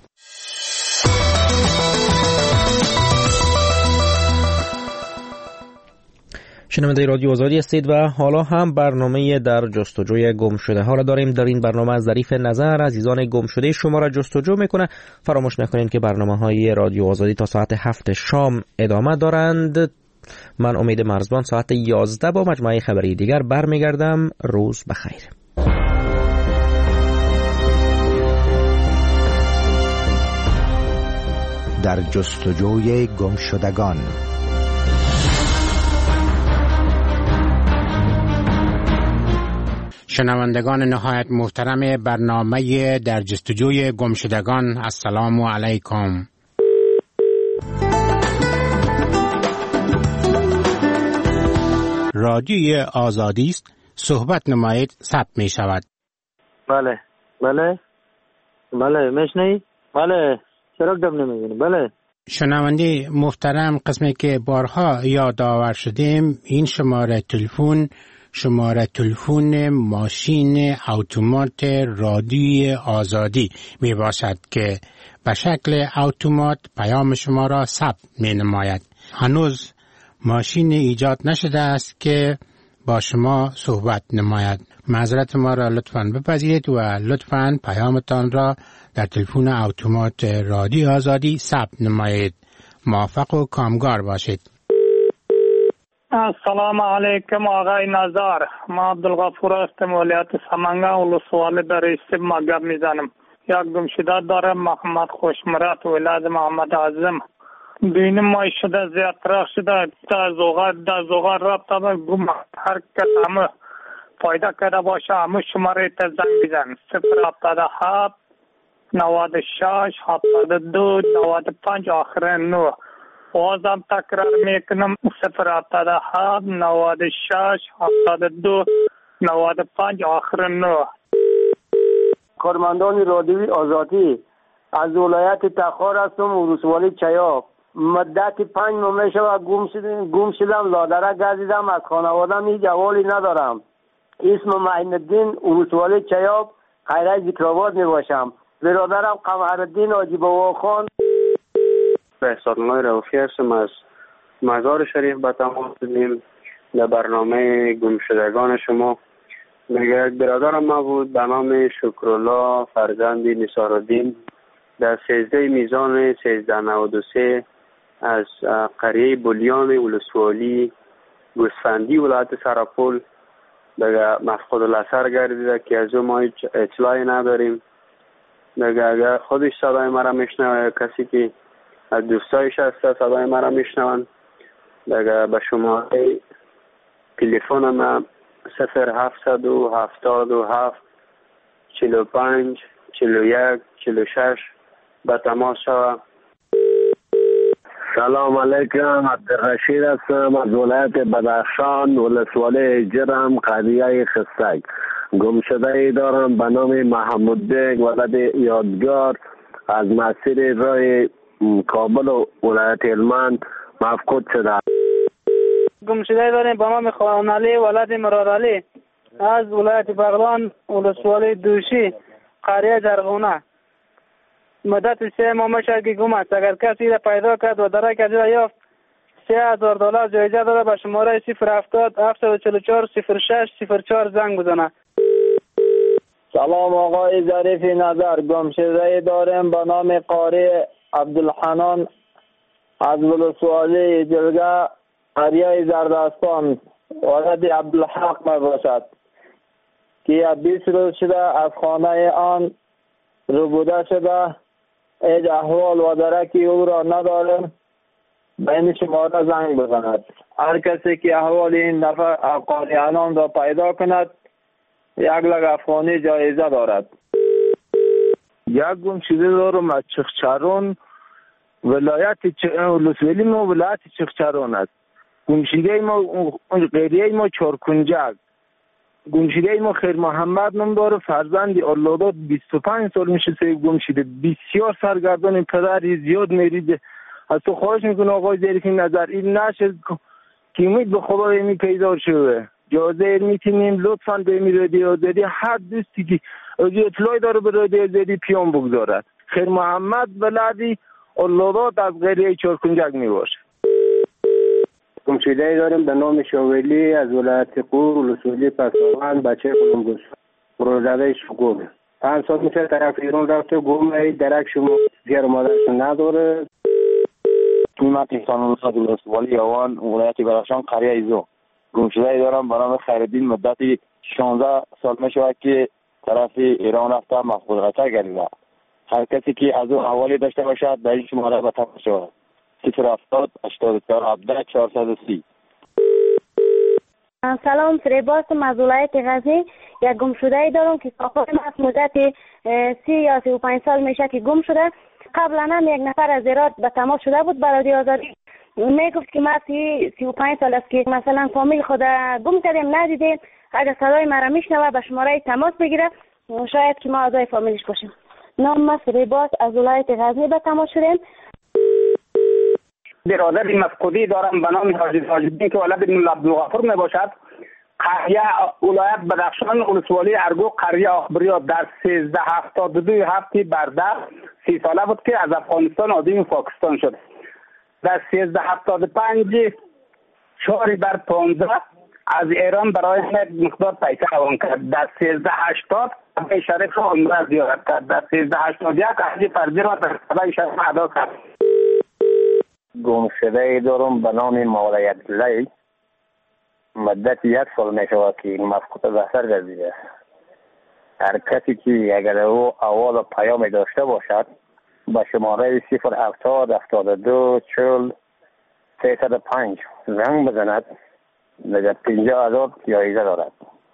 شنونده رادیو آزادی هستید و حالا هم برنامه در جستجوی گم شده ها را داریم. در این برنامه از ظریف نظر عزیزان گم شده شما را جستجو میکنه. فراموش نکنید که برنامه های رادیو آزادی تا ساعت هفت شام ادامه دارند. من امید مرزبان ساعت یازده با مجموعه خبری دیگر برمیگردم. روز بخیر. در جستجوی گم شدگان. شنوندگان نهایت محترم برنامه در جستجوی گم شدگان، السلام علیکم. رادیوی آزادی است، صحبت نمایید، ثبت می شود. بله بله بله میشنی؟ بله چرا دم نمیگنی؟ بله شنونده محترم، قسمی که بارها یادآور شدیم، این شماره تلفن شماره تلفن ماشین اتومات رادیوی آزادی می باشد که به شکل اتومات پیام شما را ثبت می نماید. هنوز ماشین ایجاد نشده است که با شما صحبت نماید. معذرت ما را لطفاً بپذیرید و لطفاً پیامتان را در تلفن اتومات رادیو آزادی ثبت نمایید. موفق و کامگار باشید. السلام علیکم آقای نظر، ما عبدالغفور هستم، ولایت سمنگان، ولسوالی برایست مگب میزنم. یک گمشده دارم، محمد خوشمرات، ولایت محمد اعظم. بینم مای شده زیادتر شده، در زوغر در زوغر رابطه با گم هر کس همه پایده کرده باشه همه شماره تا زنگ بزن. صفر هفتاد هفت نود و شش هفتاد و دو نود و پنج آخر نو. بازم تکرار میکنم صفر هفتاد هفت نود و شش هفتاد و دو نود و پنج آخر نو. کارمندان رادیوی آزادی از ولایت تخار هستم، ولسوالی چیاب. مدت پنج ماه میشه و گم شدم گم شدم لادره گردیدم، از خانوادم هیچ جوالی ندارم. اسم معین الدین، ولسوالی چیاب، خیره ذکرآباد می باشم. برادرم قمرالدین حاجی بابا خان. احسان رفیعی هستم، از مزار شریف به تماس دادیم در برنامه گمشدگان شما. میگه یک برادرم ما بود به نام شکرالله فرزند نثارالدین در سیزده میزان سیزده نود و سه از قریه بولیان ولسوالی گوسفندی ولایت سرپول دیگه مفقود الاثر گردیده که از او ما هیچ اطلاعی نداریم. دیگه اگر خودش صدای مرا میشنوه، کسی که از دوستایش هسته صدای مرا میشنون، دیگه به شما تلفن ما صفر هفتصد و هفتاد و هفت چهل و پنج چهل و یک چهل و شش به تماس شود. سلام علیکم، عبدالرشید هستم از ولایت بدخشان، ولسوالی جرم، قریه خستک. گمشده ای دارم به نام محمود بیگ ولد یادگار، از مسیر راه کابل و ولایت هلمند مفقود شده. گمشده ای داریم به نام خان علی ولد مراد علی، از ولایت بغلان، ولسوالی دوشی، قریه جرغونه. مدت سه ماه میشه که گم است. اگر کسی را پیدا کرد و درک از یافت، سه هزار دلار جایزه داره. به شماره صفر هفتاد هفتصد و چهل و چهار صفر شش صفر چهار زنگ بزنه. سلام آقای ظریف نظر، گمشده داریم به نام قاری عبدالحنان از ولسوالی جلگه، قریه زردستان، ولد عبدالحق می باشد که بیست روز شده از خانه آن ربوده شده. ایج احوال و درکی او را ندارم. به این شماره زنگ بزند. هر کسی که احوال این نفر قاریانان را پیدا کند یک لگ افغانی جایزه دارد. یک گمشده دارم از چخچرون، ولایت ولسوالی ما ولایت چخچرون است. گمشده ما قریه ما چارکنجک، گمشده ما خیر محمد نام داره، فرزند الله‌داد بیست و پنج سال میشه سیب گمشده. بسیار سرگردان، پدری زیاد میریده. از تو خواهش میکنه آقای ظریفی نظر این نشه که امید به خدا می پیدا شده. جازه میتونیم لطفاً به امیر رادیو آزادی هر دوستی که اطلاعی داره به رادیو آزادی پیام بگذارد. خیر محمد بلدی الله‌داد از قریه چارکنجک میباشه. گمشده داریم به نام شاولی از ولایت قور ولسوالی پساوند، بچه کلمگوش برادر شگوم. پنج سال میشه طرف ایران رفته، گم درک شما زیر مادرشون نداره. قیمت انسان ولسوالی ولسوالی یوان ولایت بدخشان قریه ایزو. گمشده دارم به نام خیرالدین، مدتی شانزده سال میشه که طرف ایران رفته مفقود قطع گردیده. هر کسی که از او حوالی داشته باشد در این شماره به تماس شود. صفر هفتاد هشتاد و چهار هفده چهارصد و سی. سلام، فریباستم از ولایت غزنی. یک گم شده ای دارم که ساخورم از مدت سی یا سی و پنج سال میشه که گم شده. قبلا هم یک نفر از ایران به تماس شده بود برای آزادی، میگفت که ما سی, سی و پنج سال است که مثلا فامیل خود گم کردیم ندیدیم، اگر صدای مرا میشنوه به شماره تماس بگیره شاید که ما اعضای فامیلش باشیم. نام ما فریباست از ولایت غزنی به تماس شدیم. برادر مفقودی دارم به نام حاجی حاجی که ولد مولا عبدالغفور می باشد. قریه ولایت بدخشان ولسوالی ارگو قریه آخبریا در سیزده هفتاد و دو هفته برده سی ساله بود که از افغانستان آدم پاکستان شد. در سیزده هفتاد و پنج چهار بر پانزده از ایران برای مقدار پیسه روان کرد. در سیزده هشتاد به شریف را عمره زیارت کرد. در سیزده هشتاد یک حج فرضی را در سبای شریف ادا کرد. گمشده ای دارم به نام مولا عبدالله، مدت یک سال می شود که مفقود به سر گردیده. هر کسی که اگر او اول و پیام داشته باشد به شماره صفر هفتاد هفتاد و دو چهل سیصد و پنج زنگ بزند، نجات پنجاه هزار جایزه دارد.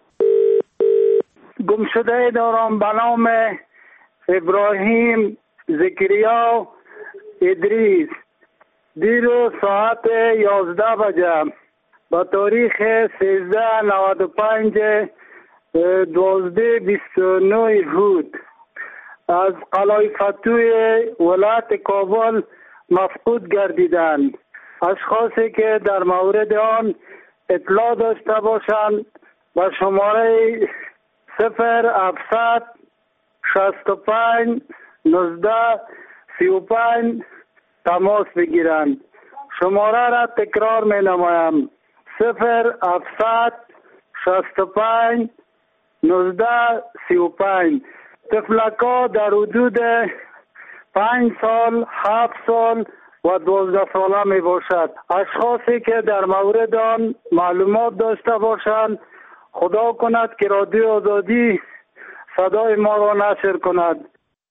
گمشده ای دارم به نام ابراهیم زکریا ادریس. دیروز ساعت یازده بجه با تاریخ سیزده نود و پنج دوازده بیست و نه بود از قلعه فتوی ولایت کابل مفقود گردیدند. اشخاصی که در مورد آن اطلاع داشته باشند با شماره صفر هفتصد شصت و پنج نوزده سی و پنج تماس بگیرند. شماره را تکرار می نمایم: صفر هفتصد شصت و پنج نوزده سی و پنج. طفلکا در حدود پنج سال، هفت سال و دوازده ساله می باشد. اشخاصی که در مورد آن معلومات داشته باشند خدا کند که رادیو آزادی صدای ما را نشر کند.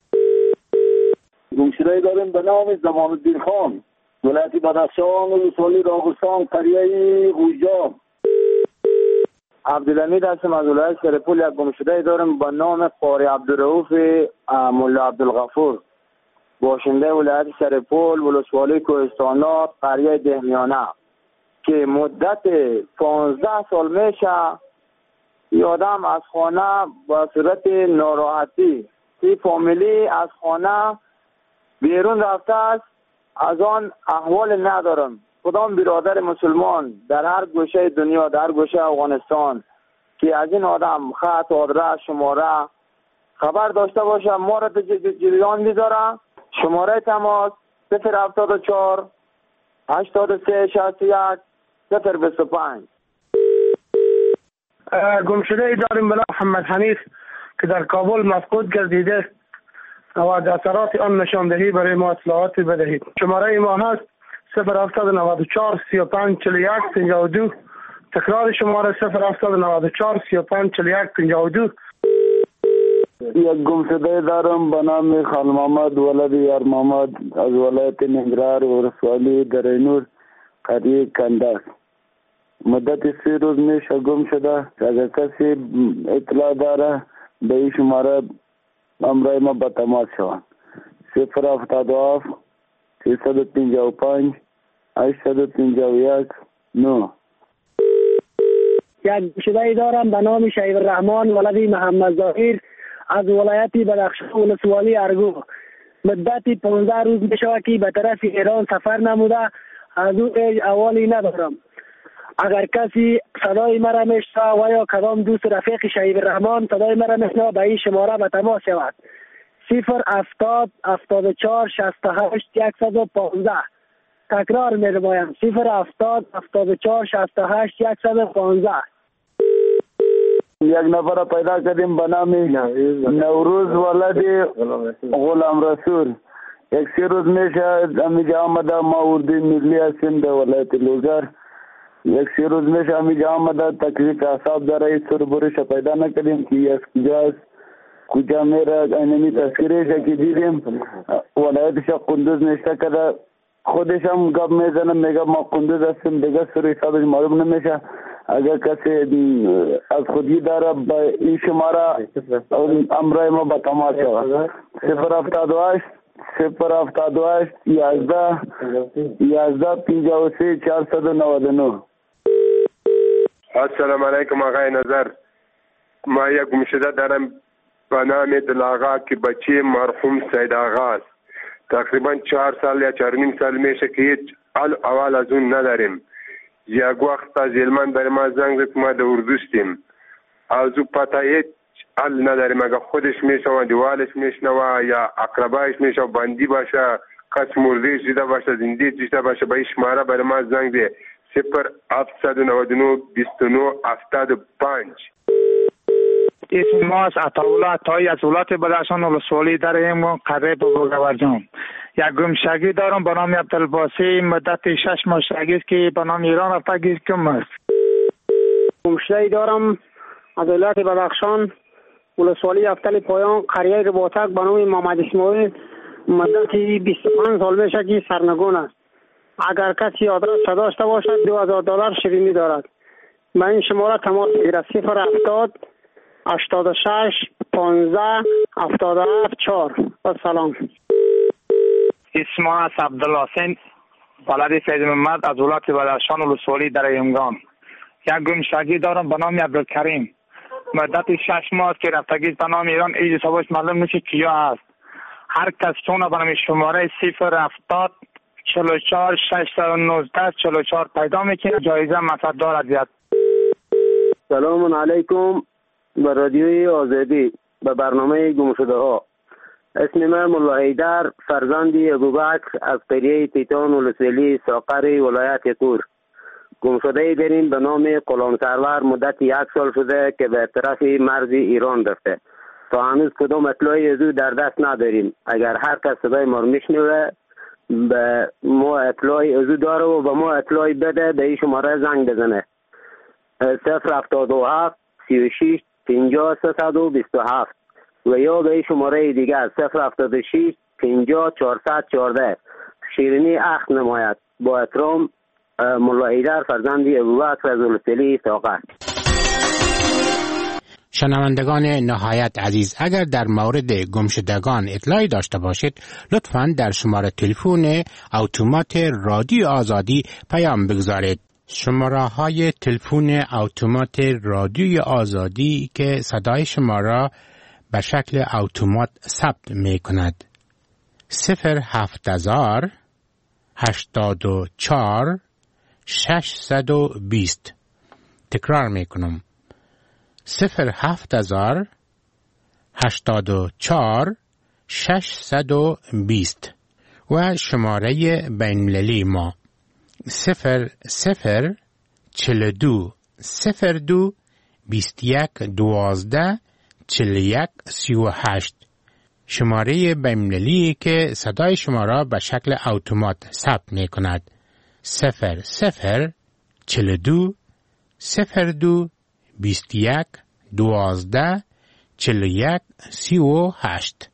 گمشده داریم به نام زمان الدین خان، ولایت بدخشان ولسوالی راغستان قریه غوجا. عبدالحمید هستم از ولایت سرپول. یک گمشده داریم به نام قاری عبدالرؤوف مولا عبدالغفور، باشنده ولایت سرپول ولسوالی کوهستانات قریه دهمیانه، که مدت پانزده سال میشه یادم از خانه با صورت ناراحتی تی فامیلی از خانه بیرون رفته است. از آن احوال ندارم. کدام برادر مسلمان در هر گوشه دنیا، در هر گوشه افغانستان که از این آدم خط، آدرس، شماره خبر داشته باشه ما را جریان بیزاره. شماره تماس صفر هفتاد و چهار هشتاد و سه شصت و یک صفر بیست و پنج. گمشده ای داریم به نام محمد حنیف که در کابل مفقود گردیده و از اثرات آن نشاندهی برای ما اطلاعات بدهید. شماره ما هست صفر هفتاد و نود و چهار سی و پنج چهل و یک پنجاه و دو. تکرار شماره صفر هفتاد و نود و چهار سی و پنج چهل و یک پنجاه و دو. یک گمشده دارم به نام خان محمد ولد یار محمد از ولایت ننگرهار ولسوالی درینور قریه کندک. مدت سی روز میشه گم شده. اگر کسی اطلاع داره به این شماره امرای ما به تماس شوند. صفر هفتاد و هفت سیصد و پنجاه و پنج هشتصد و پنجاه و یک نو. یک گمشده دارم به نام شیب الرحمن ولد محمد ظاهر از ولایت بدخشان ولسوالی ارگو. مدتی پانزده روز می شود که به طرف ایران سفر نموده، از او احوالی ندارم. اگر کسی صدای مرا میشنوه و یا کدام دوست رفیق شیب الرحمن صدای مرا میشنوه به این شماره به تماس شود. صفر هفتاد هفتاد و چهار شصت و هشت صد و پانزده. تکرار می نمایم صفر هفتاد هفتاد و چهار شصت و هشت صد و پانزده. یک نفر پیدا کردیم به نام نوروز ولد غلام رسول. یک سی روز میشه امیجا آمده، ما اردوی ملی هستیم در ولایت لوگر. یک سی روز میشه امیجا آمده، تکلیف اعصاب داره، هیچ سر برش پیدا نکردیم که از کجاست کجا میره. اینمی تذکیرش که دیدیم ولایتش قندوز نشته کرده، خودش هم گپ میزنه میگه ما قندوز هستیم، دیگه سر حسابش معلوم نمیشه. اگر کسی از خودی داره به این شماره امرای ما به تماس شود. صفر هفتاد و هشت صفر هفتاد و هشت یازده یازده پنجاه و سه چهارصد و نود و نه. السلام علیکم آقای نظر. ما یک گمشده دارم به نام دل آقا که بچه مرحوم سید آقا است. تقریبا چهار سال یا چهار نیم سال میشه که هیچ حال اول از اون نداریم. یک وقت از علمان برای ما زنگ زد، ما در اردوستیم، از او پتا هیچ حل نداریم. اگر خودش میشنوه، دیوالش میشنوه یا اقربایش میشنوه، بندی باشه، کس مرده دیده باشه، زنده دیده باشه، به این شماره برای ما زنگ ده صفر هفتصد و نود و نه بیست و نه هفتاد و پنج. اسم ما از عطاالله عطایی از ولایت بدخشان ولسوالی در این قریه بزرگوارجان. یک گمشدگی دارم به نام عبدالباسی، مدت شش ماهگی است که به نام ایران رفته کم است. گمشده‌ای دارم از ولایت بدخشان ولسوالی افتل پایان قریه رباطک به نام محمد اسماعیل، مدت بیست و پنج سال میشه که سرنگون است. اگر کسی آدرس داشته باشد دو هزار دلار شیرینی دارد. به این شماره تماس بگیرد صفر هفتاد هشتاد و شش پانزده هفتاد و هفت چهار. و سلام. اسم است عبدالحسین ولد سید محمد از ولایت بدخشان ولسوالی در ایمگان. یک گمشدگی دارم به نام عبدالکریم، مدت شش ماه که رفتگی به نام ایران، ایج حسابش معلوم میشه کیا هست. هر کس چون به شماره صفر هفتاد چهل و چهار ششصد و نوزده چهل و چهار پیدا میکنه، جایزه مصد دارد زیاد. سلام علیکم به رادیوی آزادی، به برنامه گمشده ها. اسم من ملا حیدر فرزندی ابوبکر از قریه تیتان ولسوالی ساقر ولایت کور. گمشده داریم به نام غلام سرور، مدت یک سال شده که به طرف مرز ایران رفته. تا هنوز کدام اطلاعی از او در دست نداریم. اگر هر کس صدای ما رو میشنوه به ما اطلاعی از او داره و به ما اطلاعی بده، به این شماره زنگ بزنه صفر هفتاد و هفت سی و شش پنجاه سیصد و بیست و هفت و یا به این شماره دیگر صفر هفتاد و شش پنجاه چهارصد و چهارده. شیرینی اخت نماید. با احترام ملا حیدر فرزندی ابوبکر از ولسوالی ساقر. شنوندگان نهایت عزیز، اگر در مورد گمشدگان اطلاعی داشته باشید لطفاً در شماره تلفن اتومات رادیو آزادی پیام بگذارید. شماره های تلفن اتومات رادیوی آزادی که صدای شما را به شکل اتومات ثبت می کند: صفر هفت هزار هشتاد و چهار ششصد و بیست. تکرار می کنم: صفر هفت هزار هشتاد و چهار ششصد و بیست. و شماره بین‌المللی ما صفر صفر چهل و دو صفر دو بیست و یک دوازده چهل و یک سی و هشت. شماره بین‌المللی که صدای شما را به شکل اتومات ثبت می کند: صفر صفر چهل و دو صفر دو بیست و یک دوازده چهل و یک سی و هشت.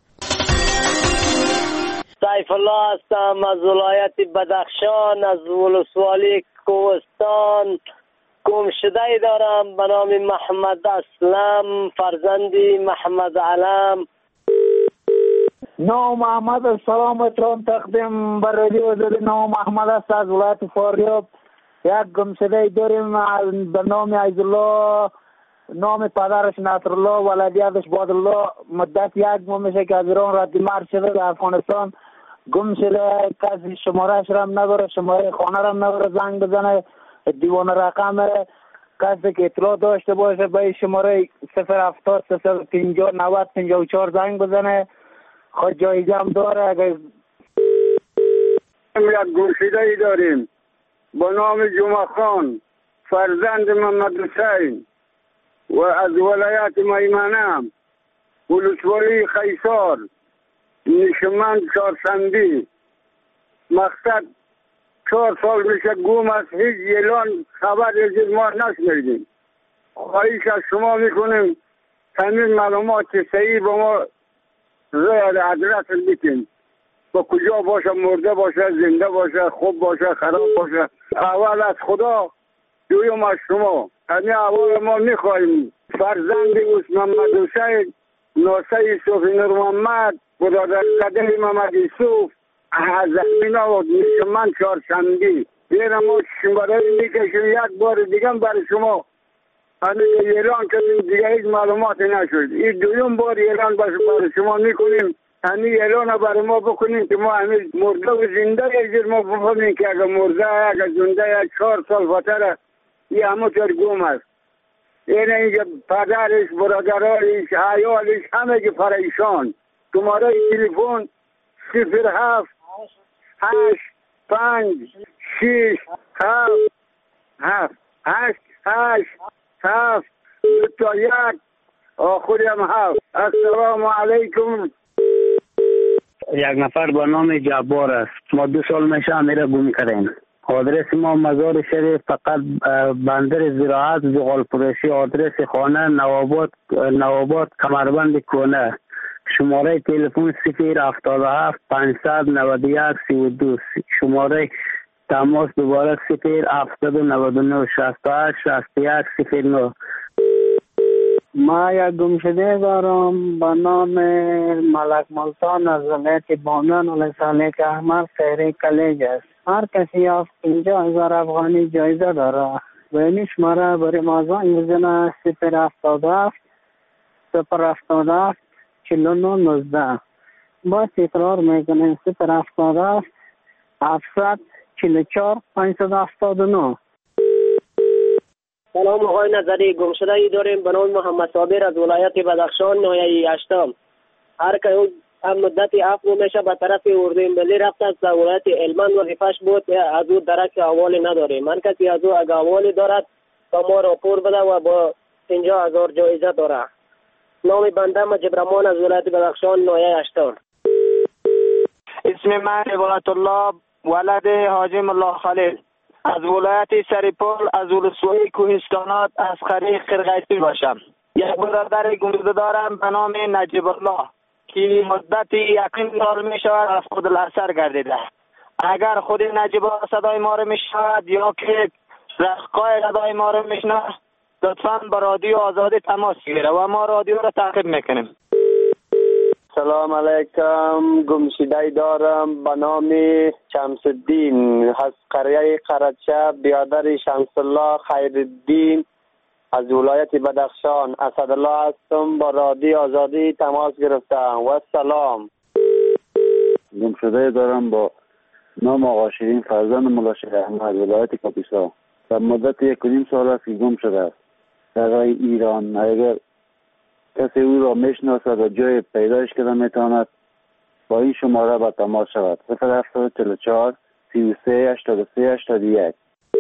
سیف الله هستم از ولایت بدخشان از ولسوالی کوهستان. گمشده‌ای دارم به نام محمد اسلم فرزندی محمد علم. نام محمد سلام اترام تقدیم بر رادیو آزادی. نام محمد است از ولایت فاریاب. یک گمشده داریم به نام عیدالله، نام پدرش نصرالله، ولدیتش بادالله. مدت یک ماه میشه که از ایران رد مرگ شده به افغانستان گم شده. کسی شمارهش رم نداره، شماره خانه رم نداره زنگ بزنه. دیوان رقم کسی که اطلاع داشته باشه به شماره صفر هفتاد سه پنجاه نود پنجاه و چهار زنگ بزنه. خود جایزه هم داره. اگر یک گمشده ای داریم با نام جمعه خان فرزند محمد حسین و از ولایت میمنه ولسوالی خیسار نشمن چهارشنبه. مقصد چهار سال میشه گم است، هیچ اعلان خبر از ما نشنیدیم. خواهش از شما میکنیم تمام معلومات صحیح با ما روی ادرس بدین، با کجا باشه، مرده باشه، زنده باشه، خوب باشه، خراب باشه. اول از خدا، دویم از شما. همین اول ما میخواییم فرزند اوست محمد حسین، ناسه یوسف نور محمد، برادر قدر محمد یوسف از زمین و نشمن چهارشنبه. بیره ما شماره میکشیم یک بار دیگه برای شما. همین اعلان کردیم دیگه هیچ معلومات نشد. این دویم بار اعلان برای شما میکنیم. همین اعلان برای ما بکنیم که ما همین مرده و زنده اجر ما بفهمیم که اگر مرده اگر زنده یک چهار سال فتره یه همه طور گم است. این اینکه پدرش، برادرایش، عیالش همه که پریشان. شماره تلفن صفر هفت هشت پنج شش هفت هفت هشت هشت هفت دو تا یک آخری هم هفت. السلام علیکم. یک نفر با نام جبار است. ما دو سال میشه امیره گم کردیم. آدرس ما مزار شریف فقط بندر زراعت زغال فروشی. آدرس خانه نواباد نواباد کمربند کنه. شماره تلفن صفر هفتاد و هفت پانصد و نود و یک سی و دو. شماره تماس دوباره صفر هفتصد و نود و نه شصت و هشت شصت و یک صفر نه. ما یک گمشده دارم به نام ملک ملتان از ولایت بامیان و سالک احمد خیری کلیج است. هر کسی یافت پنجاه هزار افغانی جایزه داره. و این شماره برای ما زنگ بزنه صفر هفتاد و هفت صفر هفتاد و هفت چهل و نه نوزده. با تکرار میکنیم صفر هفتاد و هفت هفتصد چهل و چهار پانصد و هفتاد و نه. سلام آقای نظری، گمشده ای داریم به نام محمد صابر از ولایت بدخشان ناحیه هشتم. هر که هم مدت هفت ماه میشه به طرف اردوی ملی رفت است. در ولایت هلمند وظیفش بود، از او درک احوالی نداره. من کسی از او اگه احوالی دارد با ما راپور بده و با پنجاه هزار جایزه داره. نام بنده مجبرمان از ولایت بدخشان ناحیه هشتم. اسم من عبادت الله ولد حاجی الله خلیل از ولایت سریپال از ولسوالی کوهستانات از خری خرقیسی باشم. یک برادر گمشده دارم به نام نجیب الله که مدت یقین سال می شود از خود الاثر گردیده. اگر خود نجیب الله صدای ما رو می شود یا که رفقای صدای ما رو می شنود لطفاً با رادیو آزادی تماس گیره و ما رادیو رو تعقیب میکنیم. سلام علیکم. گمشده دارم به نام شمس الدین از قریه قرچه، بیادر شمس الله خیرالدین از ولایت بدخشان. اسدالله هستم، با رادیو آزادی تماس گرفتم و سلام. گمشده دارم با نام آقا شیرین فرزند ملا شیر احمد ولایت کاپیسا. در مدت یک و نیم سال است که گم شده است در ایران. اگر کسی او را میشناسد و جای پیدایش کده میتواند با این شماره با تماس شود. صفر هفتاد چهل و چهار سی و سه هشتاد و سه هشتاد و یک.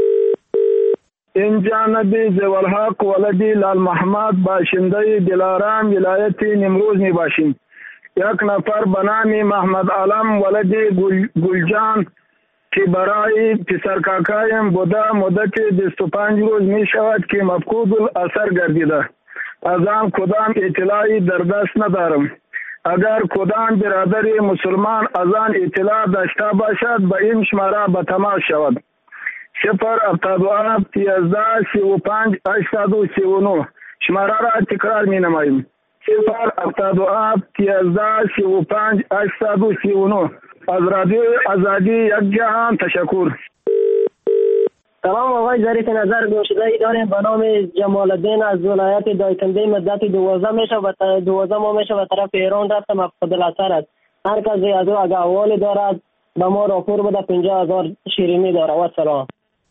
این جانبی زوالحق ولدی لال محمد باشنده دلارام ولایت نمروز می باشیم. یک نفر به نام محمد علم ولدی گل، گلجان که برای پسر کاکایم بوده مدت بیست و پنج روز می شود که مفقود الاثر گردیده. از آن کدام اطلاعی در دست ندارم. اگر کدام برادر مسلمان از آن اطلاع داشته باشد به این شماره به تماس شود. صفر هفتاد و هفت یازده سی و پنج هشتاد و سی و نه. شماره را تکرار می نماییم. صفر هفتاد و هفت یازده سی و پنج هشتاد و سی و نه. از رادیو آزادی یک جهان تشکر. سلام آقای ظریف نظر، گمشده‌ای داریم به نام جمال الدین از ولایت دایکنده. مدت دوازده میشه و دوازده ماه میشه و طرف ایران رفته، مفقود الاثر است. هر کس از او اگه احوالی دارد به ما راپور بده. پنجاه هزار شیرینی داره. و سلام.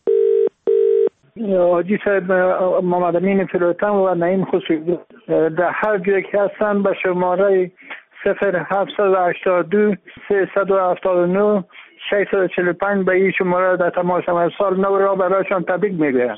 حاجی صاحب محمد امین فلوتن و نعیم خسروی در هر جایی که هستن به شماره صفر هفت هشتاد و دو سیصد و هفتاد و نه ششصد و چهل و پنج به این شماره در تماس هستند. سال نو را برایشان تبریک میگویم.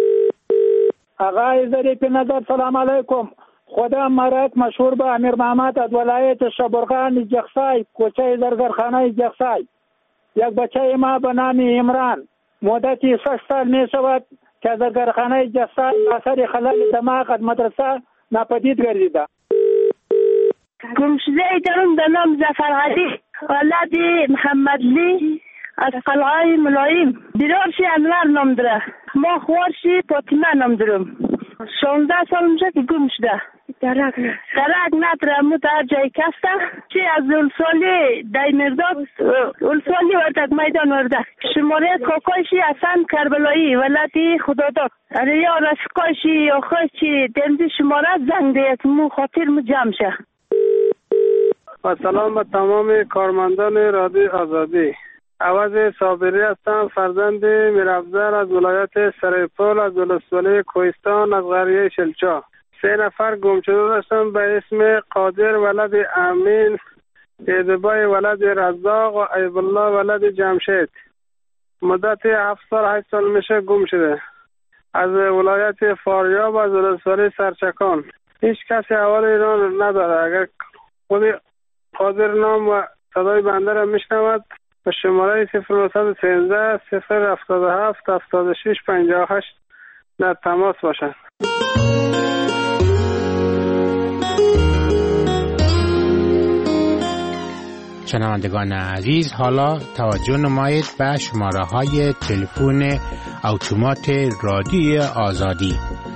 آقای ظریف نظر سلام علیکم. خدا مرک مشهور به امیر محمد از ولایت شبرغان جخسای، کوچه زرگرخانه جخسای. یک بچه ما به نام عمران مدتی شش سال می شود که زرگرخانه جخسای اثر خلال دماغ از مدرسه ناپدید گردیده. گمشده دارم به نام ظفر علی ولد محمد لی از قلعه ملایم. بیرارشی انور نام داره. ما خوارشی فاطمه نام دارم. شانزده سال میشه که گم شده. درک نه درک نداره. مو در جای کسته چی از اولسالی دای مرداد اولسالی وردک میدان وردک. شماره کاکایشی حسن کربلایی ولدی خداداد. ریا رفقایشی یا خوشی دمدی شماره زنگ دیت مو خاطر مو جمع شه. و سلام به تمام کارمندان رادیو آزادی. عوض صابری هستم، فرزند میرافزر از ولایت سرپل از ولسوالی کوهستان از قریه شلچا. سه نفر گم شده داشتم به اسم قادر ولد امین، ایدبای ولد رزاق و ایب الله ولد جمشید. مدت هفت سال هشت سال میشه گم شده. از ولایت فاریاب از ولسوالی سرچکان. هیچ کسی احوال ایران نداره. اگر خود قادر نام و صدای بنده را میشنود به شماره صفر نه یک سه صفر هفتاد و هفت هفتاد و شش پنجاه و هشت در تماس باشند. شنوندگان عزیز، حالا توجه نمایید به شماره های تلفن اتومات رادیو آزادی.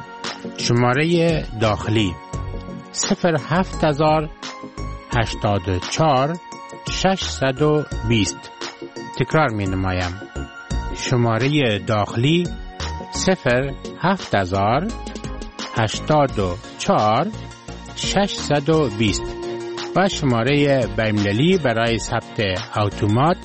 شماره داخلی صفر هفت هزار هشتاد و چهار ششصد و بیست. تکرار می نمایم. شماره داخلی صفر هفت هزار هشتاد و چهار ششصد و بیست و شماره بین‌المللی برای ثبت اتومات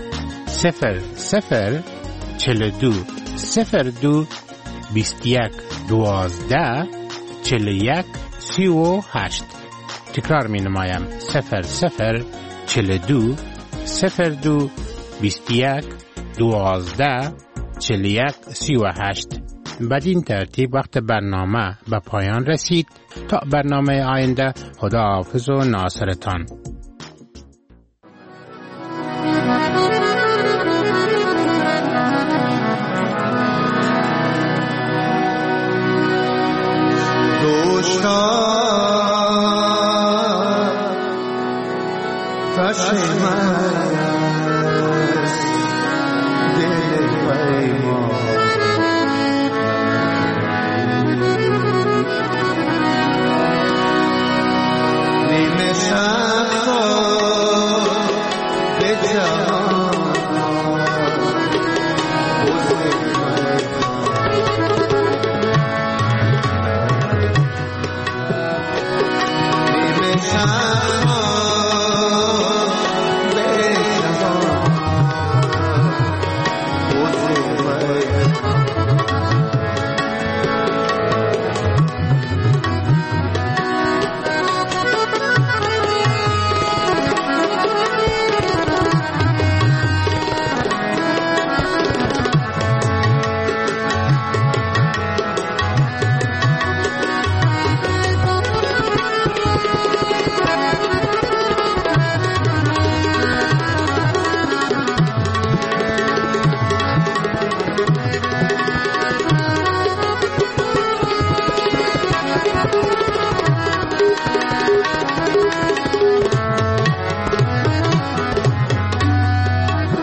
صفر صفر چهل و دو صفر دو بیست و یک دوازده چهل و یک سی و هشت. تکرار می نمایم. صفر صفر چهل و دو صفر دو بیست و یک دوازده چهل و یک سی و هشت. بدین ترتیب وقت برنامه به پایان رسید. تا برنامه آینده، خدا حافظ و ناصرتان.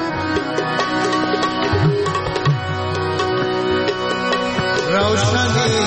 روشنی